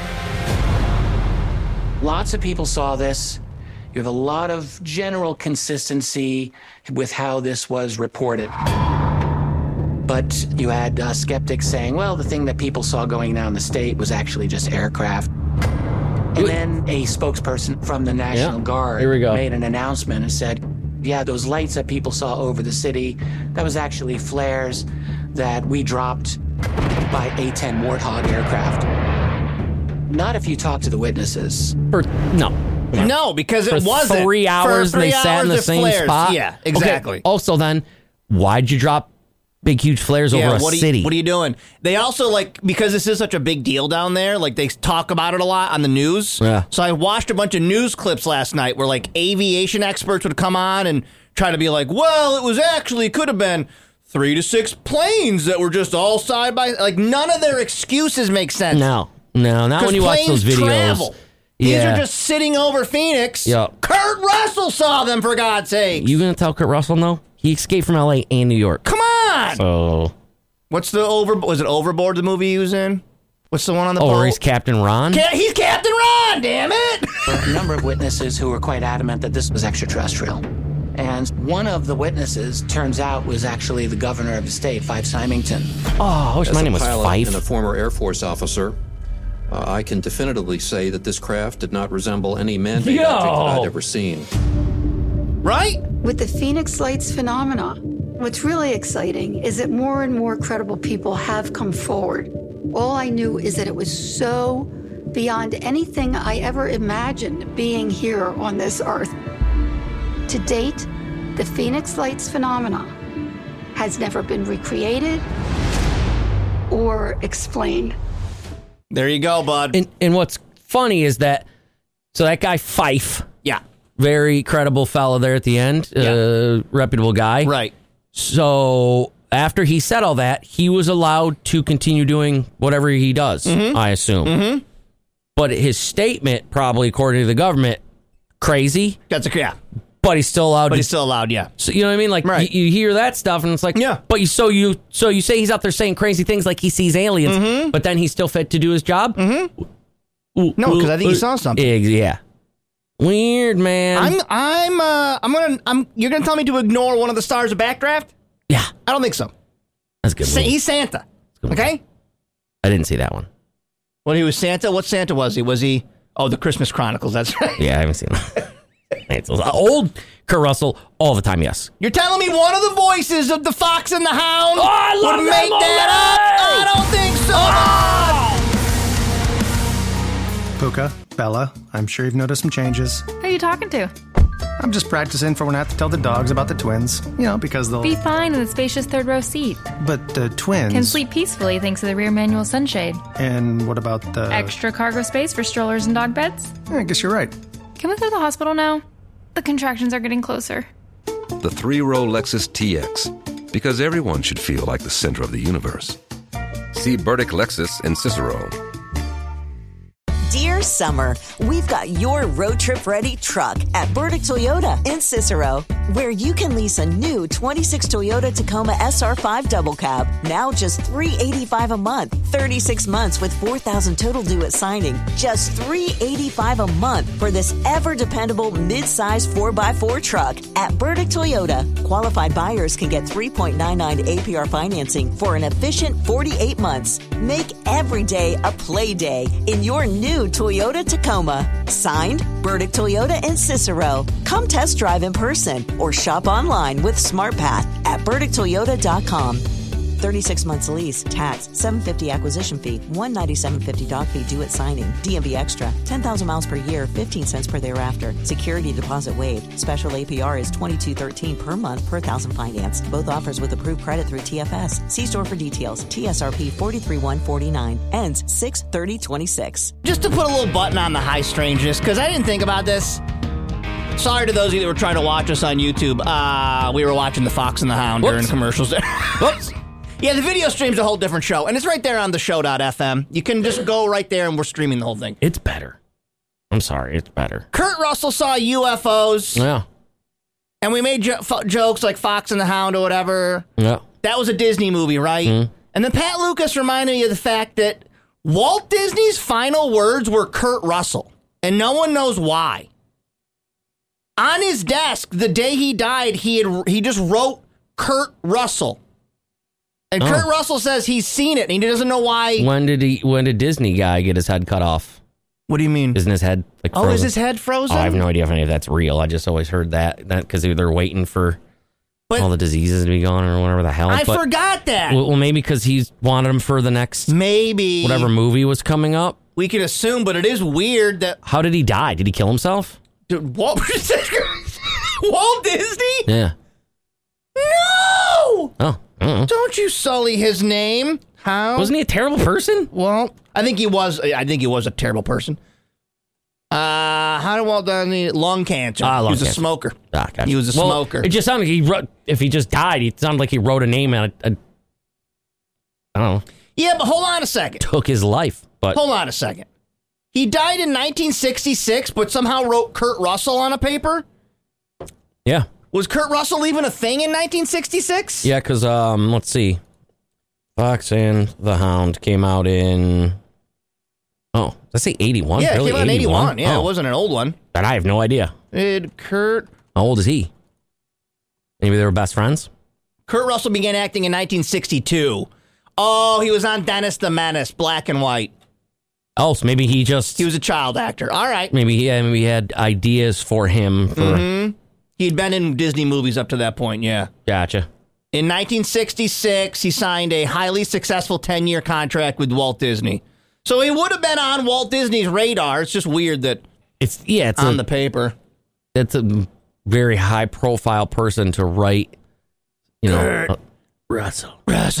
Lots of people saw this. You have a lot of general consistency with how this was reported. But you had skeptics saying, well, the thing that people saw going down the state was actually just aircraft. And then a spokesperson from the National Guard made an announcement and said, yeah, those lights that people saw over the city, that was actually flares that we dropped by A-10 Warthog aircraft. Not if you talk to the witnesses. No, because it wasn't. 3 hours For 3 they sat in the hours, same flares. spot? Yeah, exactly. Okay. Also then, why'd you drop big, huge flares over a city. What are you doing? They also, like, because this is such a big deal down there, like, they talk about it a lot on the news. Yeah. So I watched a bunch of news clips last night where, like, aviation experts would come on and try to be like, well, could have been 3 to 6 planes that were just all side by, like, none of their excuses make sense. No, not when you watch those videos. Travel. These are just sitting over Phoenix. Yep. Kurt Russell saw them, for God's sake. You gonna tell Kurt Russell no? He escaped from L.A. and New York. Come on. So, what's was it Overboard, the movie he was in? What's the one on the boat? Or he's Captain Ron? He's Captain Ron, damn it! There were a number of witnesses who were quite adamant that this was extraterrestrial. And one of the witnesses, turns out, was actually the governor of the state, Fife Symington. Oh, I wish my name was Fife. And a former Air Force officer, I can definitively say that this craft did not resemble any man-made object that I'd ever seen. Right? With the Phoenix Lights phenomena, what's really exciting is that more and more credible people have come forward. All I knew is that it was so beyond anything I ever imagined being here on this earth. To date, the Phoenix Lights phenomena has never been recreated or explained. There you go, bud. And what's funny is that, so that guy Fife, very credible fellow there at the end, reputable guy. Right. So after he said all that, he was allowed to continue doing whatever he does, I assume. Mm-hmm. But his statement, probably according to the government, crazy. But he's still allowed. Yeah. So you know what I mean? Like you hear that stuff, and it's like, But you say he's out there saying crazy things, like he sees aliens, but then he's still fit to do his job. Mm-hmm. No, because I think he saw something. Yeah. Weird, man. You're gonna tell me to ignore one of the stars of Backdraft? Yeah. I don't think so. That's a good. He's Santa. Okay. I didn't see that one. Well, he was Santa. What Santa was he? Was he? Oh, the Christmas Chronicles. That's right. Yeah, I haven't seen that. It's old Kurt Russell all the time. Yes. You're telling me one of the voices of the Fox and the Hound would make that up? I don't think so. Puka, Bella, I'm sure you've noticed some changes. Who are you talking to? I'm just practicing for when I have to tell the dogs about the twins. You know, because they'll... Be fine in the spacious third row seat. But the twins... Can sleep peacefully thanks to the rear manual sunshade. And what about the... Extra cargo space for strollers and dog beds? I guess you're right. Can we go to the hospital now? The contractions are getting closer. The 3-row Lexus TX. Because everyone should feel like the center of the universe. See Burdick Lexus in Cicero. Dear Summer, we've got your road trip ready truck at Burdick Toyota in Cicero, where you can lease a new 26 Toyota Tacoma SR5 double cab, now just $385 a month, 36 months with $4,000 total due at signing, just $385 a month for this ever dependable mid-size 4x4 truck at Burdick Toyota. Qualified buyers can get 3.99 APR financing for an efficient 48 months. Make every day a play day in your new Toyota Tacoma. Signed, Burdick Toyota in Cicero. Come test drive in person or shop online with SmartPath at burdicktoyota.com. 36 months lease, tax, $750 acquisition fee, $197.50 doc fee due at signing, DMV extra, 10,000 miles per year, 15 cents per thereafter. Security deposit waived. Special APR is $22.13 per month per thousand financed. Both offers with approved credit through TFS. See store for details. TSRP 43-149 ends 6/30/26. Just to put a little button on the high strangeness, because I didn't think about this. Sorry to those of you that were trying to watch us on YouTube. We were watching the Fox and the Hound during commercials there. Whoops. Yeah, the video stream's a whole different show, and it's right there on the show.fm. You can just go right there, and we're streaming the whole thing. It's better. I'm sorry, it's better. Kurt Russell saw UFOs. Yeah. And we made jokes like Fox and the Hound or whatever. Yeah. That was a Disney movie, right? Mm-hmm. And then Pat Lucas reminded me of the fact that Walt Disney's final words were Kurt Russell, and no one knows why. On his desk, the day he died, he just wrote Kurt Russell. And Kurt Russell says he's seen it, and he doesn't know why. When did Disney guy get his head cut off? What do you mean? Isn't his head like frozen? Oh, is his head frozen? Oh, I have no idea if any of that's real. I just always heard that because they're waiting for all the diseases to be gone or whatever the hell. I forgot that. Well, maybe because he wanted them for the next whatever movie was coming up. We can assume, but it is weird that. How did he die? Did he kill himself? Dude, Walt Disney? Yeah. No! Oh. Don't you sully his name. How? Wasn't he a terrible person? Well, I think he was. I think he was a terrible person. How did Walt Disney? Lung cancer. He was a smoker. Gotcha. He was a smoker. It just sounded like he wrote, if he just died, it sounded like he wrote a name on I don't know. Yeah, but hold on a second. Took his life. But hold on a second. He died in 1966, but somehow wrote Kurt Russell on a paper? Yeah. Was Kurt Russell even a thing in 1966? Yeah, because, let's see. Fox and the Hound came out in... Oh, let's say 81? Yeah, really? it came out in 81. Yeah, Oh. It wasn't an old one. But I have no idea. Did Kurt... How old is he? Maybe they were best friends? Kurt Russell began acting in 1962. Oh, he was on Dennis the Menace, black and white. Oh, so maybe he just... He was a child actor. All right. Maybe he had ideas for him. He'd been in Disney movies up to that point, yeah. Gotcha. In 1966, he signed a highly successful 10-year contract with Walt Disney. So he would have been on Walt Disney's radar. It's just weird that it's on the paper. It's a very high-profile person to write, Kurt Russell.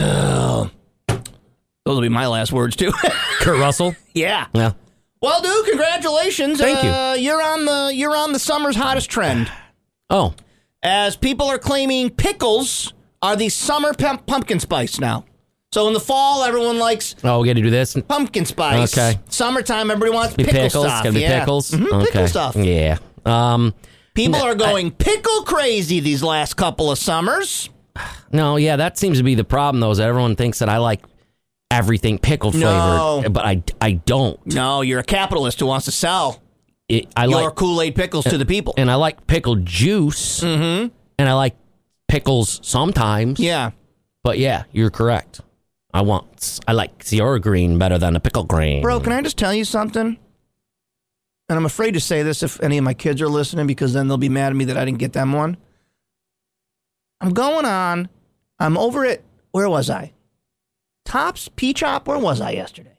Those will be my last words, too. Kurt Russell? Yeah. Yeah. Well, dude, congratulations. Thank you. You're on the summer's hottest trend. Oh. As people are claiming pickles are the summer pumpkin spice now. So in the fall, everyone likes Oh, we got to do this? pumpkin spice. Okay. Summertime, everybody wants Be pickle pickles? stuff. Gotta be Yeah. pickles? Mhm, Pickle stuff. Yeah. People are going pickle crazy these last couple of summers. No, yeah, that seems to be the problem, though, is that everyone thinks that I like everything pickle flavored, No. but I don't. No, you're a capitalist who wants to sell I your like Kool-Aid pickles to the people. And I like pickle juice, and I like pickles sometimes. Yeah. But yeah, you're correct. I like Sierra green better than a pickle green. Bro, can I just tell you something? And I'm afraid to say this if any of my kids are listening, because then they'll be mad at me that I didn't get them one. I'm over at, where was I? Tops, P-Chop, where was I yesterday?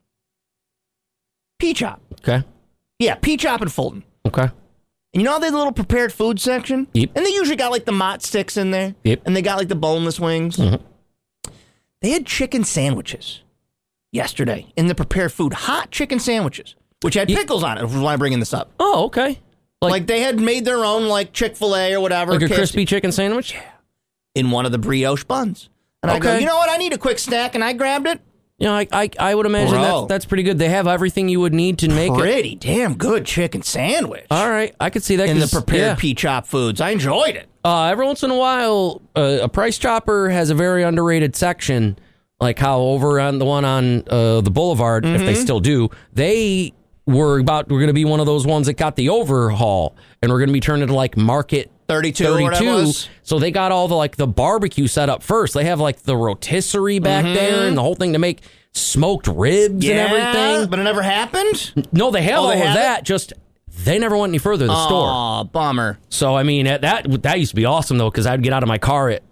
P-Chop. Okay. Yeah, P-Chop in Fulton. Okay. And you know how they have the little prepared food section? Yep. And they usually got like the mott sticks in there. Yep. And they got like the boneless wings. They had chicken sandwiches yesterday in the prepared food. Hot chicken sandwiches, which had pickles on it, which is why I'm bringing this up. Oh, okay. Like they had made their own like Chick-fil-A or whatever. Like a KFC. crispy chicken sandwich? In one of the brioche buns. And I go, you know what? I need a quick snack, and I grabbed it. You know, I would imagine that's pretty good. They have everything you would need to make it. Pretty damn good chicken sandwich. All right, I could see that. In the prepared P-Chop foods. I enjoyed it. Every once in a while, a Price Chopper has a very underrated section, like how over on the one on the Boulevard, if they still do, they we're going to be one of those ones that got the overhaul, and we're going to be turned into like Market 32. So they got all the barbecue set up first. They have like the rotisserie back there and the whole thing to make smoked ribs and everything. But it never happened? No, they have all of that. Just they never went any further. The store. Oh, bummer. So I mean, that used to be awesome though, because I'd get out of my car at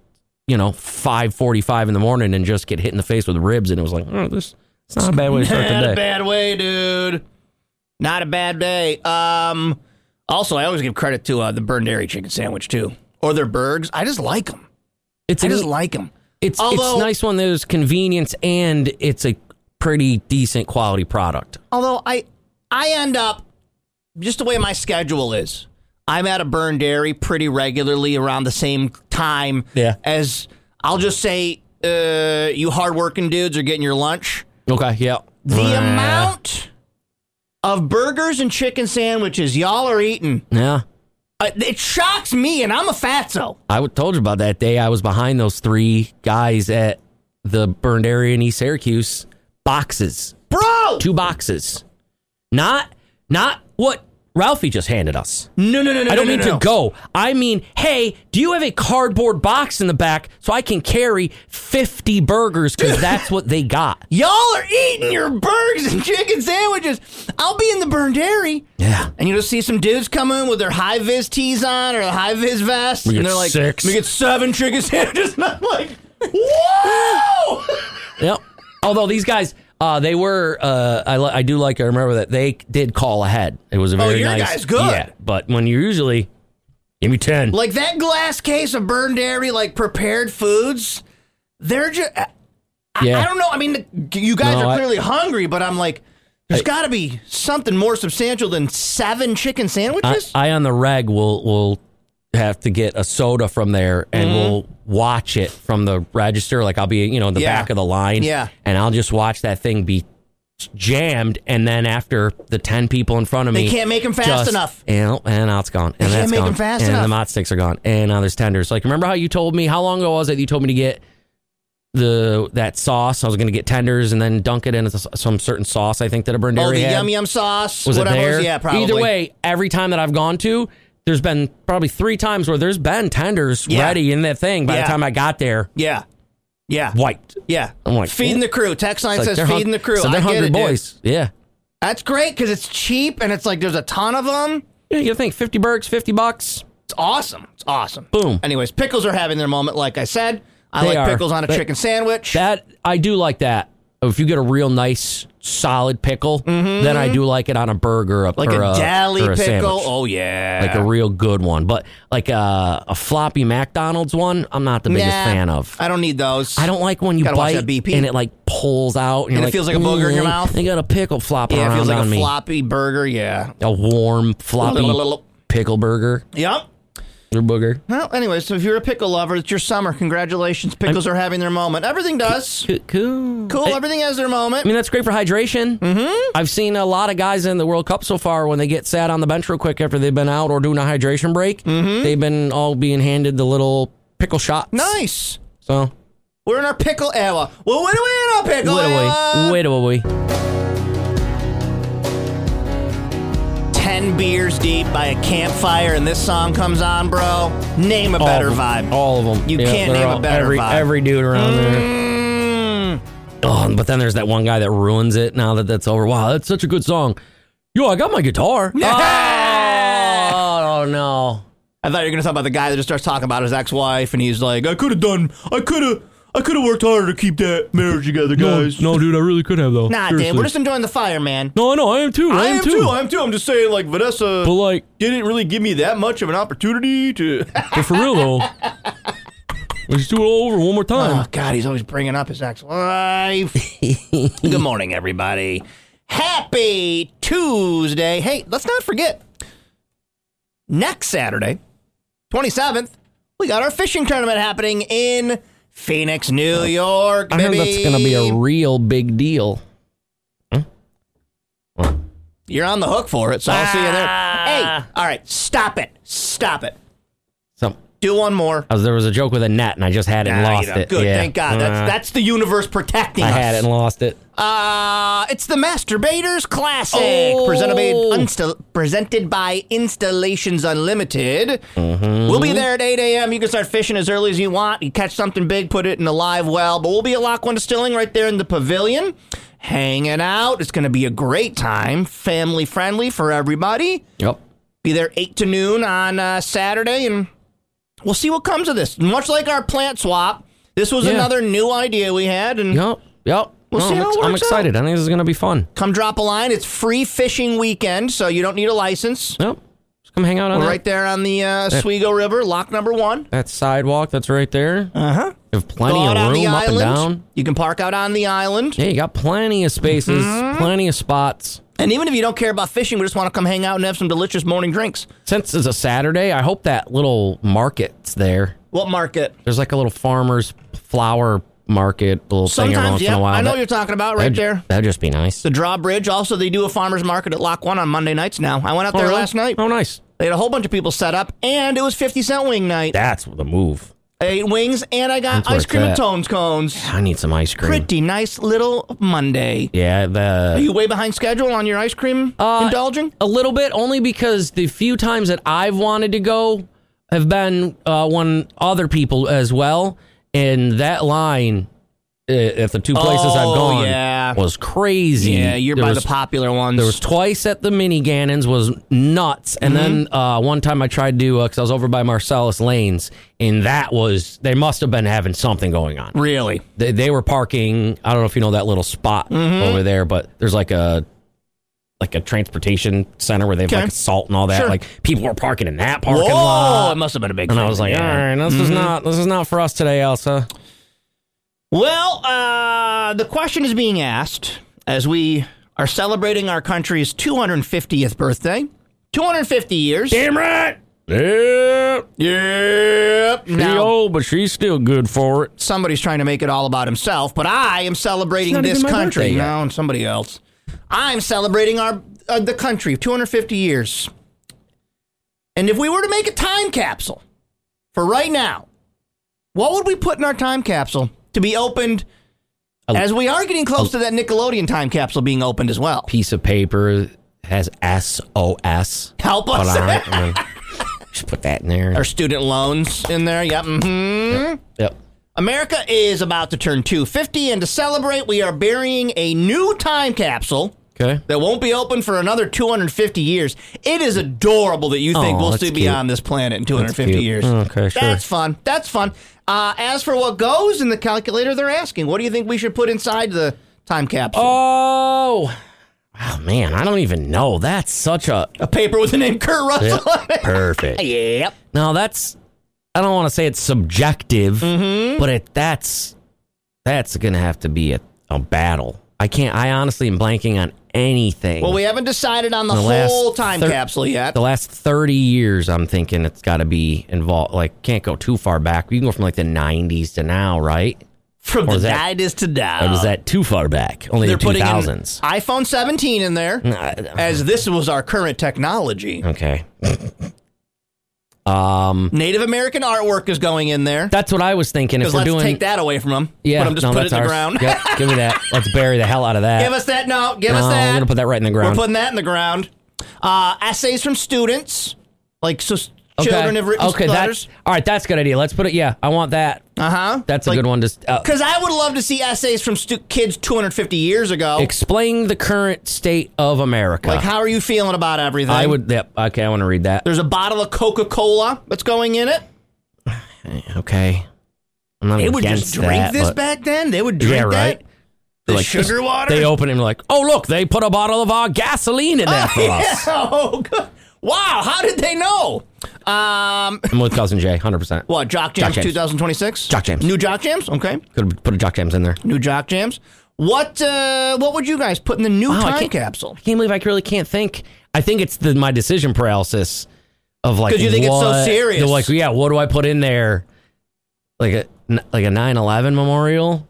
5:45 in the morning and just get hit in the face with ribs, and it was like, oh, this it's not a bad way to start the day. Not a bad way, dude. Not a bad day. Also, I always give credit to the Burned Dairy chicken sandwich, too. Or their burgers. I just like them. I just like them. It's nice when there's convenience and it's a pretty decent quality product. Although I end up, just the way my schedule is, I'm at a Burned Dairy pretty regularly around the same time as, I'll just say, you hardworking dudes are getting your lunch. Okay, yeah. The amount of burgers and chicken sandwiches y'all are eating. Yeah. It shocks me, and I'm a fatso. I told you about that day. I was behind those three guys at the Burned Dairy in East Syracuse. Boxes. Bro! 2 boxes. Not what Ralphie just handed us. No. I don't mean to go. I mean, hey, do you have a cardboard box in the back so I can carry 50 burgers? Because that's what they got. Y'all are eating your burgers and chicken sandwiches. I'll be in the Burned Dairy. Yeah. And you'll see some dudes come in with their high-vis tees on or a high-vis vest. We and get they're like, 6. we get 7 chicken sandwiches. And I'm like, whoa! Yep. Although these guys... they were, I remember that they did call ahead. It was a very nice. Your guy's good. Yeah, but when you usually, give me 10. Like that glass case of Burned Dairy, like prepared foods, they're just... Yeah. I don't know. I mean, you guys No, are clearly hungry, but I'm like, there's got to be something more substantial than 7 chicken sandwiches. I on the reg will have to get a soda from there, and we'll watch it from the register. Like I'll be, in the back of the line, and I'll just watch that thing be jammed, and then after the 10 people in front of me, they can't make them fast enough. And now it's gone. And they that's can't make gone. them fast and enough. the mott sticks are gone. And now there's tenders. Like, remember how you told me, how long ago was it you told me to get that sauce? I was going to get tenders and then dunk it in some certain sauce, I think, that a Brindari Oh, the had. yum yum sauce. Was whatever it there? Yeah, probably. Either way, every time that I've gone to, there's been probably 3 times where there's been tenders ready in that thing by the time I got there. Yeah. Wiped. Yeah. I'm like, feeding the crew. Text line says feeding the crew. So they're I get hungry it, boys. dude. Yeah. That's great because it's cheap and it's like there's a ton of them. Yeah, you think $50, $50. It's awesome. It's awesome. Boom. Anyways, pickles are having their moment, like I said. I They like are. pickles on a chicken sandwich. That I do like that. If you get a real nice, solid pickle, then I do like it on a burger, like or a deli or a pickle. sandwich. Oh yeah, like a real good one. But like a floppy McDonald's one, I'm not the biggest fan of. I don't need those. I don't like when you Gotta watch bite that BP. and it like pulls out, And it feels like a booger in your mouth. They got a pickle flopping Yeah, it around feels like on a me. floppy burger. Yeah, A warm floppy pickle burger. Yep. Or booger. Well, anyway, so if you're a pickle lover, it's your summer. Congratulations, pickles are having their moment. Everything does. Cool. Everything has their moment. I mean, that's great for hydration. Mm-hmm. I've seen a lot of guys in the World Cup so far, when they get sat on the bench real quick after they've been out or doing a hydration break, they've been all being handed the little pickle shots. Nice. So we're in our pickle era. Well, what are we in our pickle era? Wait a we. 10 beers deep by a campfire and this song comes on, bro. Name a better vibe. All of them. You can't name a better vibe. Every dude around there. Oh, but then there's that one guy that ruins it now that that's over. Wow, that's such a good song. Yo, I got my guitar. Oh, no. I thought you were going to talk about the guy that just starts talking about his ex-wife and he's like, I could have worked harder to keep that marriage together, guys. No, dude, I really could have, though. Nah, Seriously. Dan, we're just enjoying the fire, man. No, I know, I am too. I am too. I'm just saying, like, Vanessa didn't really give me that much of an opportunity to... But for real, though, let's do it all over one more time. Oh, God, he's always bringing up his ex-wife. Good morning, everybody. Happy Tuesday. Hey, let's not forget, next Saturday, 27th, we got our fishing tournament happening in Phoenix, New York, I baby. heard that's going to be a real big deal. You're on the hook for it, so I'll see you there. Hey, all right, stop it. So, do one more. There was a joke with a net, and I just had it and lost it. Good, Yeah. thank God. That's the universe protecting us. I had it and lost it. It's the Masturbators Classic, Oh. presented by Installations Unlimited. Mm-hmm. We'll be there at 8 a.m. You can start fishing as early as you want. You catch something big, put it in a live well. But we'll be at Lock One Distilling right there in the pavilion, hanging out. It's going to be a great time, family friendly for everybody. Yep. Be there 8 to noon on Saturday, and we'll see what comes of this. Much like our plant swap, this was another new idea we had. And Yep. We'll see how it works I'm excited. out. I think this is going to be fun. Come drop a line. It's free fishing weekend, so you don't need a license. Yep. Just come hang out on We're that. right there on the Oswego River, lock number 1. That sidewalk that's right there. Uh-huh. You have plenty Go of out on room the up and island. down. You can park out on the island. Yeah, you got plenty of spaces, plenty of spots. And even if you don't care about fishing, we just want to come hang out and have some delicious morning drinks. Since it's a Saturday, I hope that little market's there. What market? There's like a little farmer's flower market, little thing every once in a while. I know what you're talking about right there. That'd just be nice. The Drawbridge. Also, they do a farmer's market at Lock One on Monday nights now. I went out there really? last night. Oh, nice. They had a whole bunch of people set up, and it was 50-cent wing night. That's the move. I ate wings, and I got That's where ice it's cream and at. Tones cones. I need some ice cream. Pretty nice little Monday. Yeah, Are you way behind schedule on your ice cream indulging? A little bit, only because the few times that I've wanted to go have been when other people as well, and that line at the two places I've gone was crazy. Yeah, you're by the popular ones. There was twice at the Mini Gannons, was nuts, and then one time I tried to because I was over by Marcellus Lanes, and they must have been having something going on. Really? They were parking. I don't know if you know that little spot over there, but there's like a transportation center where they have like salt and all that. Sure. Like people were parking in that parking Whoa, lot. it must have been a big And thing. I was like, all right, this is not for us today, Elsa. Well, the question is being asked as we are celebrating our country's 250th birthday. 250 years. Damn right. Yep. Yep. She's old, but she's still good for it. Somebody's trying to make it all about himself, but I am celebrating this country. No, and somebody else. I'm celebrating the country, 250 years. And if we were to make a time capsule for right now, what would we put in our time capsule to be opened as we are getting close to that Nickelodeon time capsule being opened as well? Piece of paper has SOS. Help us. Just put that in there. Our student loans in there. Yep. Mm-hmm. Yep. America is about to turn 250, and to celebrate, we are burying a new time capsule. Okay. That won't be open for another 250 years. It is adorable that you think we'll still be on this planet in 250 years. Okay, sure. That's fun. That's fun. As for what goes in the calculator, they're asking, what do you think we should put inside the time capsule? Oh, man, I don't even know. That's such a paper with the name Kurt Russell on it. Perfect. Yep. No, I don't want to say it's subjective, but that's going to have to be a battle. I honestly am blanking on anything. Well, we haven't decided on the whole time capsule yet. The last 30 years, I'm thinking it's got to be involved. Like, can't go too far back. You can go from like the 90s to now, right? From the 90s to now. Or is that too far back? Only They're the 2000s. Putting iPhone 17 in there, as this was our current technology. Okay. Native American artwork is going in there. That's what I was thinking. If we're let's take that away from them. Yeah, put it in the ground. Yep, give me that. Let's bury the hell out of that. Give us that. No, give us that. I'm going to put that right in the ground. We're putting that in the ground. Essays from students, children have written letters. All right, that's a good idea. Let's put it. Yeah, I want that. That's a good one. Because I would love to see essays from kids 250 years ago. Explain the current state of America. Like, how are you feeling about everything? I would. Yep. Okay, I want to read that. There's a bottle of Coca-Cola that's going in it. Okay. I'm not they would against just drink that, this back then. They would drink that. The sugar water. They open it and be like, oh look, they put a bottle of our gasoline in there for us. Oh, good. Wow, how did they know? I'm with Cousin Jay, 100%. What, Jock Jams 2026? Jock Jams. New Jock Jams? Okay. Could have put a Jock Jams in there. New Jock Jams. What would you guys put in the new time capsule? I can't believe I really can't think. I think it's my decision paralysis of like, because you think it's so serious. They're like, yeah, what do I put in there? Like a 9/11 memorial?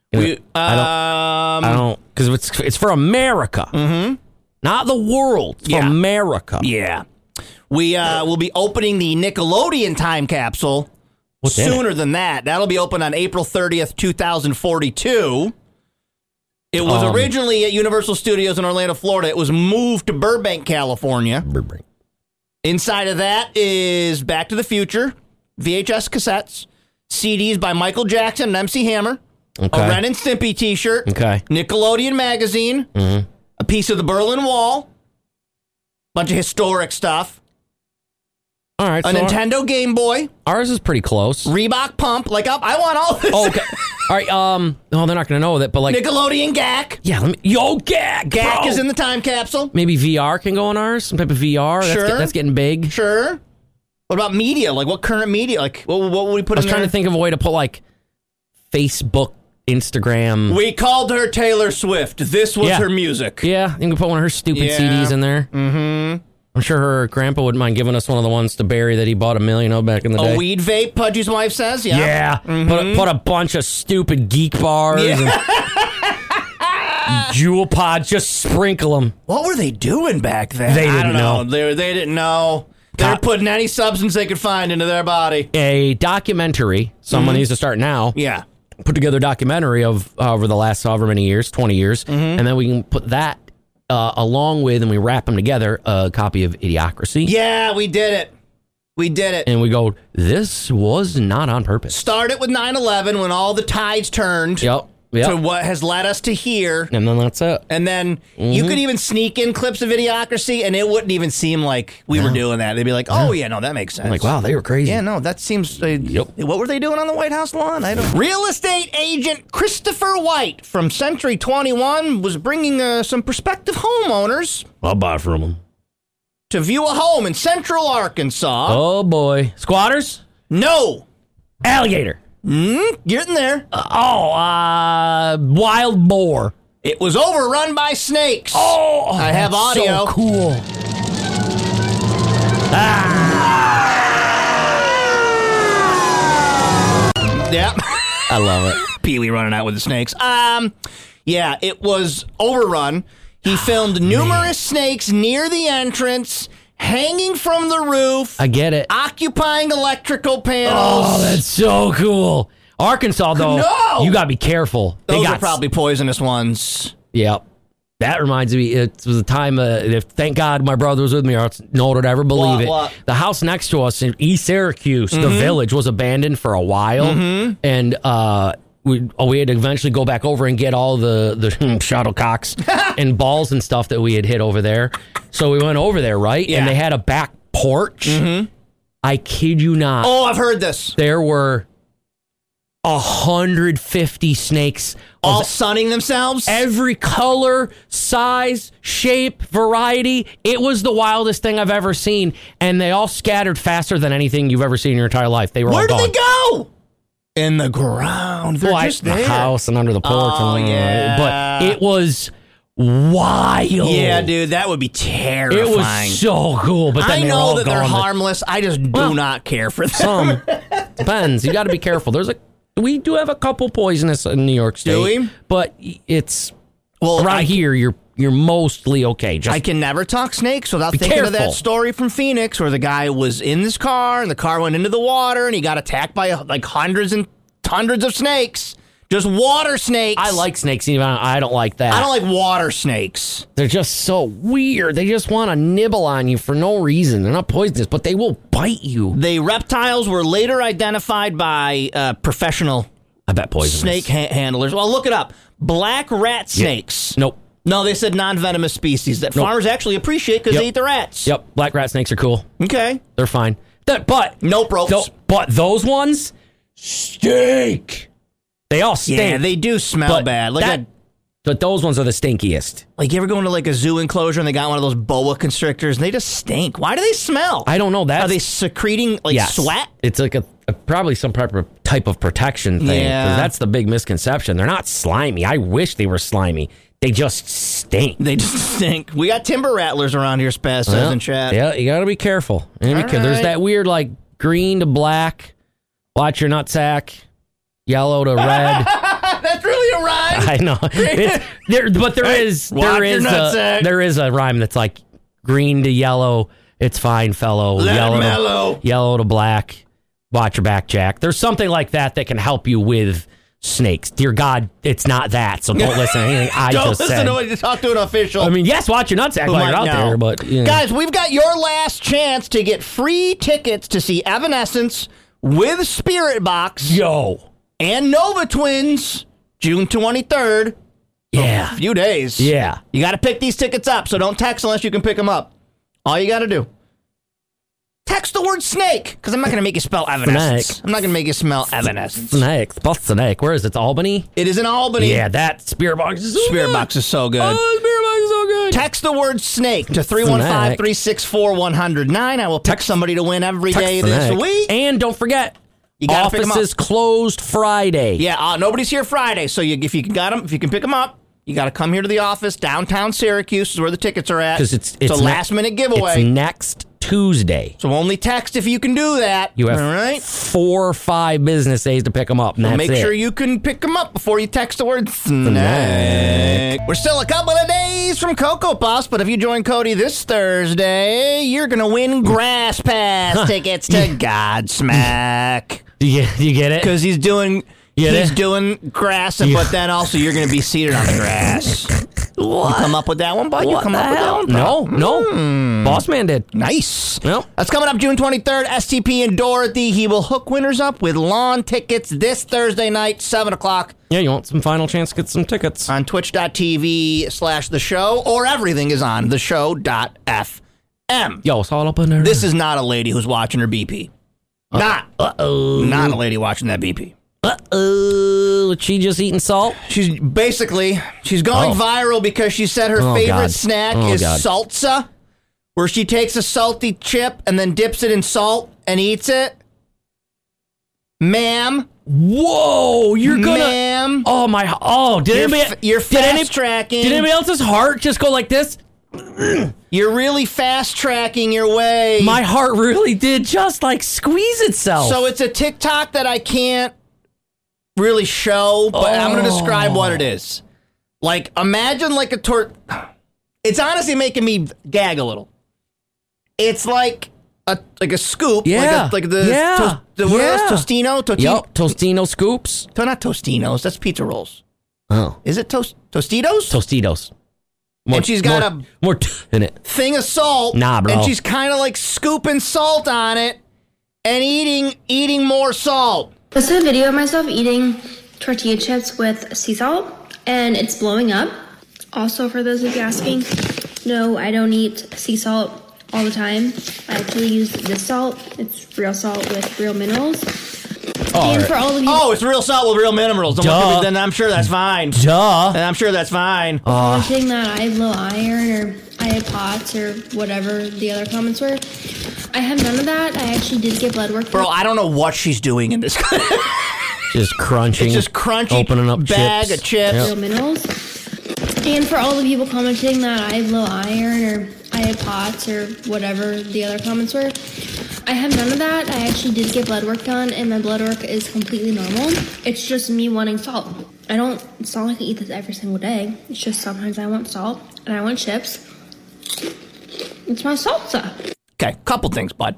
I don't, because it's for America. Mm-hmm. Not the world. It's for America. Yeah. We will be opening the Nickelodeon time capsule sooner than that. That'll be open on April 30th, 2042. It was originally at Universal Studios in Orlando, Florida. It was moved to Burbank, California. Burbank. Inside of that is Back to the Future, VHS cassettes, CDs by Michael Jackson and MC Hammer, a Ren and Stimpy t-shirt, Nickelodeon magazine, a piece of the Berlin Wall, bunch of historic stuff. All right, a Nintendo Game Boy. Ours is pretty close. Reebok pump. Like, I want all this. Okay. All right. No, they're not going to know that, but like Nickelodeon GAC. Yeah. GAC. GAC is in the time capsule. Maybe VR can go on ours. Some type of VR. Sure. That's getting big. Sure. What about media? Like, what current media? Like, what would we put in there? I was trying to think of a way to put like Facebook, Instagram. We called her Taylor Swift. This was her music. Yeah. You can put one of her stupid CDs in there. Mm-hmm. I'm sure her grandpa wouldn't mind giving us one of the ones to bury that he bought $1 million of back in the day. A weed vape, Pudgy's wife says. Yeah. Yeah. Mm-hmm. Put a bunch of stupid geek bars and Jewel pods. Just sprinkle them. What were they doing back then? They didn't know. They didn't know. They were putting any substance they could find into their body. A documentary. Someone needs to start now. Yeah. Put together a documentary of over the last however many years, 20 years, and then we can put that along with, and we wrap them together, a copy of Idiocracy. Yeah, we did it. We did it. And we go, this was not on purpose. Start it with 9/11 when all the tides turned to what has led us to here. And then that's it. And then you could even sneak in clips of Idiocracy, and it wouldn't even seem like we were doing that. They'd be like, oh, yeah, no, that makes sense. I'm like, wow, they were crazy. Yeah, no, that seems... What were they doing on the White House lawn? I don't... Real estate agent Christopher White from Century 21 was bringing some prospective homeowners... I'll buy from them. ...to view a home in Central Arkansas. Oh, boy. Squatters? No. Alligator. Getting there. Wild boar. It was overrun by snakes. Oh, I have audio. So cool. Yep. I love it. Pee-wee running out with the snakes. Yeah, it was overrun. He filmed numerous snakes near the entrance, hanging from the roof. I get it. Occupying electrical panels. Oh, that's so cool. Arkansas, though, you got to be careful. Those are probably poisonous ones. Yep. That reminds me, it was a time, thank God my brother was with me, or else no one would ever believe it. What? The house next to us in East Syracuse, the village, was abandoned for a while. And we had to eventually go back over and get all the shuttlecocks and balls and stuff that we had hit over there. So we went over there, right? Yeah. And they had a back porch. I kid you not. Oh, I've heard this. There were 150 snakes. All sunning themselves? Every color, size, shape, variety. It was the wildest thing I've ever seen. And they all scattered faster than anything you've ever seen in your entire life. They were Where all did gone. they go? In the ground. They're just the there. house and under the porch. Oh, yeah. But it was wild. Yeah, dude, that would be terrifying. It was so cool. But then I they were know all that they're gone. harmless. I just do not care for them. Some. Depends. You got to be careful. We do have a couple poisonous in New York State. Do we? But it's well around here. You're mostly okay. I can never talk snakes without thinking of that story from Phoenix where the guy was in this car and the car went into the water and he got attacked by like hundreds and hundreds of snakes. Just water snakes. I like snakes, even I don't like that. I don't like water snakes. They're just so weird. They just want to nibble on you for no reason. They're not poisonous, but they will bite you. The reptiles were later identified by professional snake handlers. Well, look it up. Black rat snakes. Nope. No, they said non-venomous species that farmers actually appreciate because they eat the rats. Yep. Black rat snakes are cool. Okay. They're fine. But nope, ropes. But those ones stink. They all stink. Yeah, they do smell bad. But those ones are the stinkiest. Like, you ever go into like a zoo enclosure and they got one of those boa constrictors and they just stink? Why do they smell? I don't know. Are they secreting sweat? It's like probably some type of protection thing. Yeah. 'Cause that's the big misconception. They're not slimy. I wish they were slimy. They just stink. They just stink. We got timber rattlers around here, Spaz says in chat. Yeah, you got to be careful. All There's right. that weird like green to black. Watch your nutsack. Yellow to red. That's really a rhyme. I know. There is a rhyme that's like green to yellow. It's fine, fellow. Let it mellow. Yellow to black. Watch your back, Jack. There's something like that can help you with snakes. Dear God, it's not that. So don't listen to anything I just said. Don't listen to what you talk to an official. I mean, yes, watch your nutsack while you're out there, but guys, we've got your last chance to get free tickets to see Evanescence with Spirit Box. And Nova Twins, June 23rd. Yeah. A few days. Yeah. You got to pick these tickets up, so don't text unless you can pick them up. All you got to do. Text the word snake, because I'm not going to make you spell Evanescence. Snake. I'm not going to make you smell Evanescence. Snake. What's snake? Where is it? It's Albany? It is in Albany. Yeah, that Spirit Box is so Spirit good. Box is so good. Oh, Spirit Box is so good. Text the word snake to 315-364-109. I will pick somebody to win every day this week. And don't forget, you gotta pick 'em up. offices closed Friday. Yeah, nobody's here Friday, so if you can pick them up, you got to come here to the office. Downtown Syracuse is where the tickets are at. Because it's a last-minute giveaway. It's next Tuesday. So only text if you can do that. You have all right? 4 or 5 business days to pick them up, and that's Make it. sure you can pick them up before you text the word snake. We're still a couple of days from Cocoa Puffs, but if you join Cody this Thursday, you're going to win Grass Pass tickets to Godsmack. Do you get it? Because he's doing grass, but then also you're going to be seated on the grass. What? You come up with that one, bud? You come up with that one? No. Boss man did. Nice. No. That's coming up June 23rd. STP and Dorothy. He will hook winners up with lawn tickets this Thursday night, 7 o'clock. Yeah, you want some final chance to get some tickets. On twitch.tv/the show, or everything is on theshow.fm. Yo, it's all up in there. This is not a lady who's watching her BP. Not a lady watching that BP. She just eating salt? She's going viral because she said her favorite snack is salsa, where she takes a salty chip and then dips it in salt and eats it. Ma'am, Whoa, you're gonna... Ma'am. Oh, my... Oh, You're fast-tracking. Did anybody else's heart just go like this? You're really fast-tracking your way. My heart really did just, like, squeeze itself. So it's a TikTok that I can't really show, but I'm going to describe what it is. Like, imagine like a It's honestly making me gag a little. It's like a scoop. Yeah. What are those? Tostino? Yep, Tostino scoops. Not Tostinos. That's pizza rolls. Oh. Is it Tostitos? Tostitos. And she's got more in it. Thing of salt. Nah, bro. And she's kind of like scooping salt on it and eating more salt. This is a video of myself eating tortilla chips with sea salt, and it's blowing up. Also, for those of you asking, no, I don't eat sea salt all the time. I actually use this salt. It's real salt with real minerals. And for all of you... Oh, it's real salt with real minerals. Then I'm sure that's fine. I'm sure that's fine. Commenting that I have low iron or I have POTS or whatever the other comments were. I have none of that. I actually did get blood work. Bro, I don't know what she's doing in this. Just crunching. It's just crunching. Opening up bag of chips. Real minerals. And for all the people commenting that I have low iron or I have POTS or whatever the other comments were, I have none of that. I actually did get blood work done, and my blood work is completely normal. It's just me wanting salt. It's not like I eat this every single day. It's just sometimes I want salt, and I want chips. It's my salsa. Okay, couple things, bud.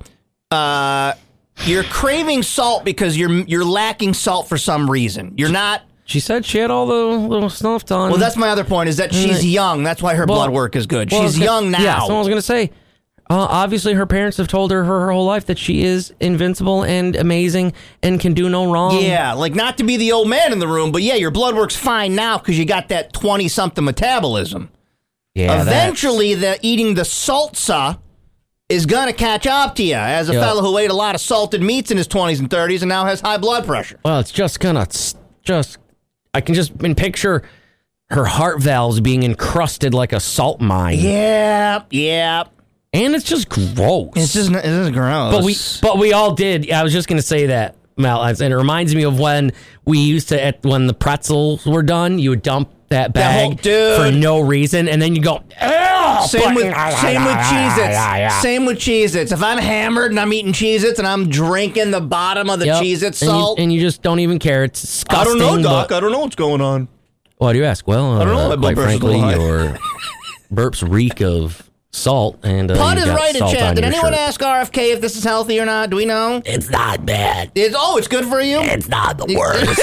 You're craving salt because you're lacking salt for some reason. You're not... She said she had all the little stuff done. Well, that's my other point, is that she's young. That's why her blood work is good. She's young now. Yeah, so I was going to say, obviously her parents have told her whole life that she is invincible and amazing and can do no wrong. Yeah, like not to be the old man in the room, but yeah, your blood work's fine now because you got that 20-something metabolism. Yeah, eventually, eating the salsa is going to catch up to you as a fellow who ate a lot of salted meats in his 20s and 30s and now has high blood pressure. Well, it's just going to I can just picture her heart valves being encrusted like a salt mine. Yeah. And it's just gross. It is gross. But we all did. I was just going to say that, Mal, and it reminds me of when we used to, when the pretzels were done, you would dump that bag for no reason, and then you go, Same with Cheez-Its. Same with Cheez-Its. If I'm hammered and I'm eating Cheez-Its and I'm drinking the bottom of the Cheez-Its salt. And you just don't even care. It's disgusting. I don't know, Doc. I don't know what's going on. Why do you ask? Well, I don't know. Quite frankly, your burps reek of salt. And Pud is right in chat. Did anyone ask RFK if this is healthy or not? Do we know? It's not bad. It's good for you? It's not the worst.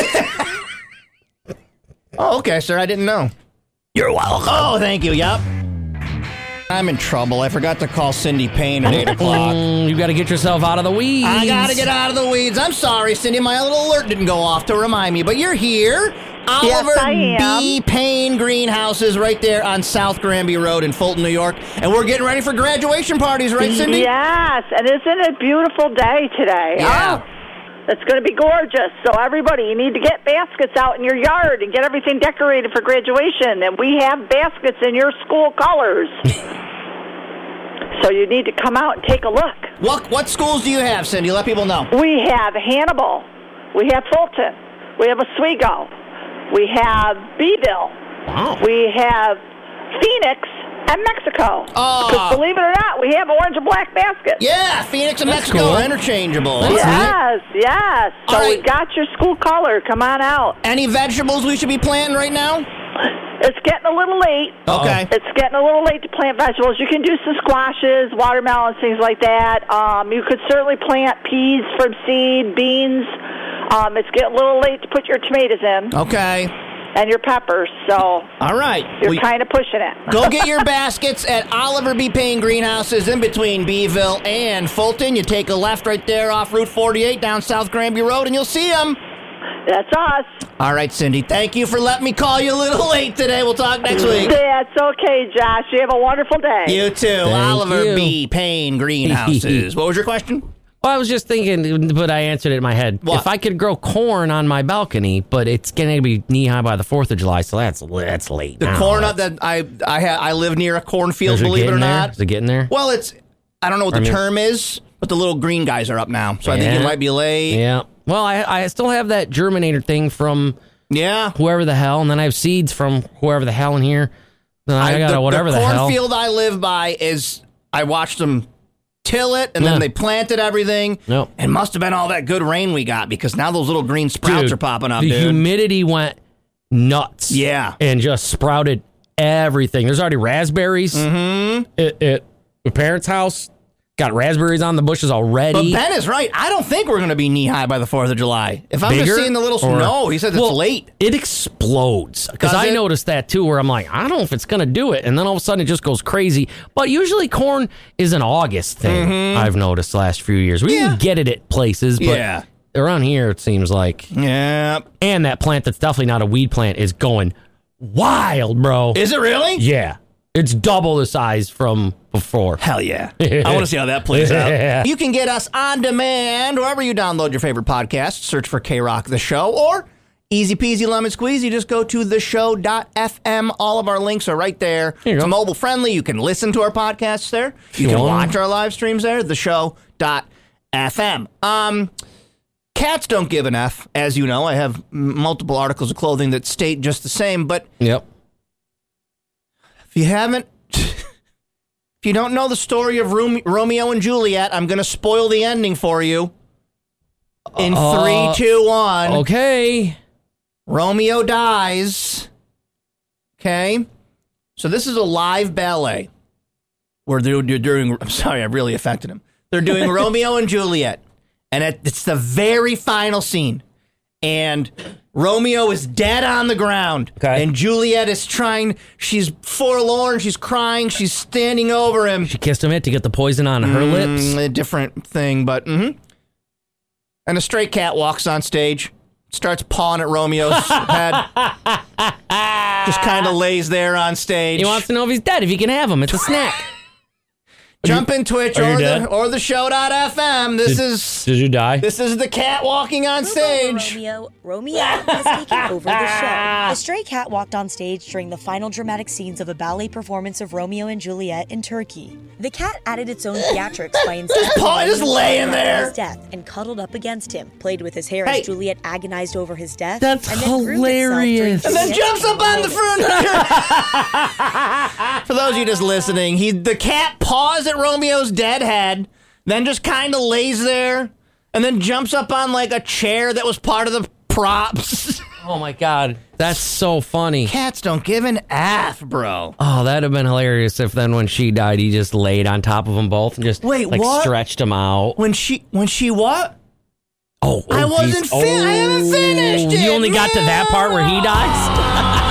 Oh, okay, sir. I didn't know. You're welcome. Oh, thank you. Yep. I'm in trouble. I forgot to call Cindy Payne at 8 o'clock. You got to get yourself out of the weeds. I got to get out of the weeds. I'm sorry, Cindy. My little alert didn't go off to remind me, but you're here. Oliver B. Payne Greenhouses right there on South Granby Road in Fulton, New York. And we're getting ready for graduation parties, right, Cindy? Yes, and isn't it a beautiful day today? Yeah. Oh, it's going to be gorgeous. So everybody, you need to get baskets out in your yard and get everything decorated for graduation. And we have baskets in your school colors. So you need to come out and take a look. What schools do you have, Cindy? Let people know. We have Hannibal. We have Fulton. We have Oswego. We have Beeville. Wow. We have Phoenix and Mexico. Because believe it or not, we have orange and black baskets. Yeah, Phoenix and Mexico are interchangeable. Yes. So we got your school color. Come on out. Any vegetables we should be planting right now? It's getting a little late. Okay. It's getting a little late to plant vegetables. You can do some squashes, watermelons, things like that. You could certainly plant peas from seed, beans. It's getting a little late to put your tomatoes in. Okay. And your peppers, so... All right. You're kind of pushing it. Go get your baskets at Oliver B. Payne Greenhouses in between Beeville and Fulton. You take a left right there off Route 48 down South Granby Road, and you'll see them. That's us. All right, Cindy. Thank you for letting me call you a little late today. We'll talk next week. That's okay, Josh. You have a wonderful day. You too. Oliver B. Payne Greenhouses. What was your question? Well, I was just thinking, but I answered it in my head. What? If I could grow corn on my balcony, but it's going to be knee-high by the 4th of July, so that's late. The corn that I live near a cornfield, believe it or not. Is it getting there? Well, I don't know what the term is, but the little green guys are up now, so I think it might be late. Yeah. Well, I still have that germinator thing from whoever the hell, and then I have seeds from whoever the hell in here. Then I got whatever the hell. The cornfield I live by is, I watched them till it, and then they planted everything. Nope. It must have been all that good rain we got, because now those little green sprouts are popping up, the dude. humidity went nuts. Yeah. And just sprouted everything. There's already raspberries. At my parents' house. Got raspberries on the bushes already. But Ben is right. I don't think we're going to be knee-high by the 4th of July. If I'm just seeing the little snow, he says it's late. It explodes. Because I noticed that, too, where I'm like, I don't know if it's going to do it. And then all of a sudden, it just goes crazy. But usually, corn is an August thing, I've noticed the last few years. We can get it at places, but around here, it seems like. Yeah. And that plant that's definitely not a weed plant is going wild, bro. Is it really? Yeah. It's double the size from before. Hell yeah. I want to see how that plays out. You can get us on demand wherever you download your favorite podcast. Search for K-Rock The Show, or easy peasy lemon squeeze. You just go to theshow.fm. All of our links are right there. It's mobile friendly. You can listen to our podcasts there. You can watch our live streams there. Theshow.fm. Cats don't give an F, as you know. I have multiple articles of clothing that state just the same, but if you haven't, if you don't know the story of Romeo and Juliet, I'm going to spoil the ending for you. In 3, 2, 1. Okay. Romeo dies. Okay. So this is a live ballet where they're doing, I'm sorry, I really affected him. They're doing Romeo and Juliet. And it's the very final scene. And Romeo is dead on the ground. Okay. And Juliet is trying, she's forlorn, she's crying, she's standing over him. She kissed him to get the poison on her lips. A different thing, but And a stray cat walks on stage, starts pawing at Romeo's head. Just kind of lays there on stage. He wants to know if he's dead, if he can have him. It's a snack. Jump in Twitch or the show.fm. Did you die? This is the cat walking on stage. Romeo has taken over the show. The stray cat walked on stage during the final dramatic scenes of a ballet performance of Romeo and Juliet in Turkey. The cat added its own theatrics by insisting on just laying there. His death and cuddled up against him, played with his hair as Juliet agonized over his death. That's and then hilarious. And then jumps up on the furniture. For those of you just listening, the cat paws at Romeo's dead head, then just kind of lays there, and then jumps up on like a chair that was part of the props. Oh my God, that's so funny. Cats don't give an F, bro. Oh, that'd have been hilarious if then when she died, he just laid on top of them both and just stretched them out. When she what? Oh, I wasn't. I haven't finished it. You only got to that part where he dies.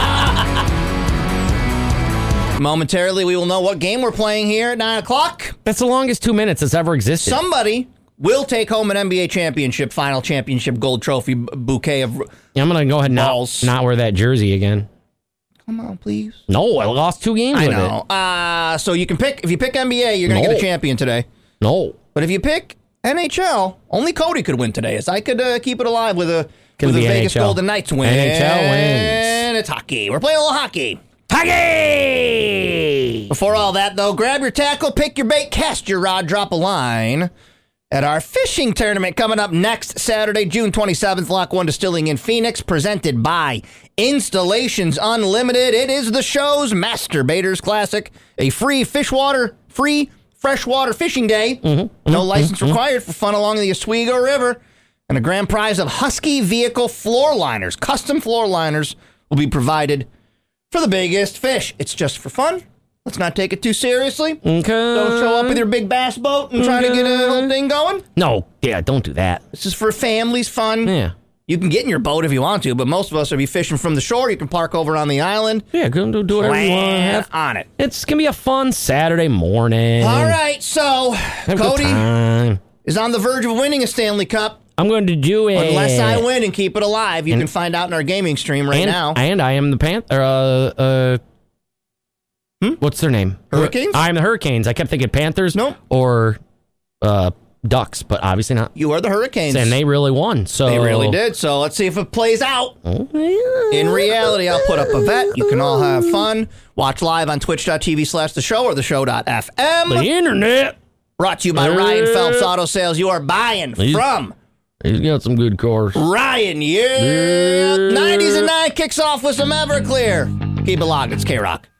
Momentarily, we will know what game we're playing here at 9 o'clock. That's the longest 2 minutes that's ever existed. Somebody will take home an NBA championship, final championship gold trophy bouquet of I'm going to go ahead and not wear that jersey again. Come on, please. No, I lost 2 games with it. I know. So you can pick, if you pick NBA, you're going to get a champion today. No. But if you pick NHL, only Cody could win today, as I could keep it alive with a Vegas Golden Knights win. NHL wins. And it's hockey. We're playing a little hockey. Hockey! Before all that, though, grab your tackle, pick your bait, cast your rod, drop a line at our fishing tournament coming up next Saturday, June 27th, Lock 1 Distilling in Phoenix, presented by Installations Unlimited. It is the show's Masturbators Classic, a free freshwater fishing day. No license required for fun along the Oswego River. And a grand prize of Husky vehicle floor liners. Custom floor liners will be provided for the biggest fish. It's just for fun. Let's not take it too seriously. Okay. Don't show up with your big bass boat and try to get a whole thing going. No, don't do that. This is for families' fun. Yeah. You can get in your boat if you want to, but most of us, if you fishing from the shore, you can park over on the island. Yeah, go do whatever you want. Have on it. It's going to be a fun Saturday morning. All right, so Cody is on the verge of winning a Stanley Cup. I'm going to do it. Unless I win and keep it alive. You can find out in our gaming stream now. And I am the Panther. What's their name? Hurricanes? I'm the Hurricanes. I kept thinking Panthers. Nope. Or Ducks, but obviously not. You are the Hurricanes. And they really won. So they really did. So let's see if it plays out. Oh, yeah. In reality, I'll put up a bet. You can all have fun. Watch live on twitch.tv/theshow or theshow.fm. The internet. Brought to you by Ryan Phelps Auto Sales. You are buying from He's got some good cars. Ryan, yeah. 90s and 9 kicks off with some Everclear. Keep it locked. It's K-Rock.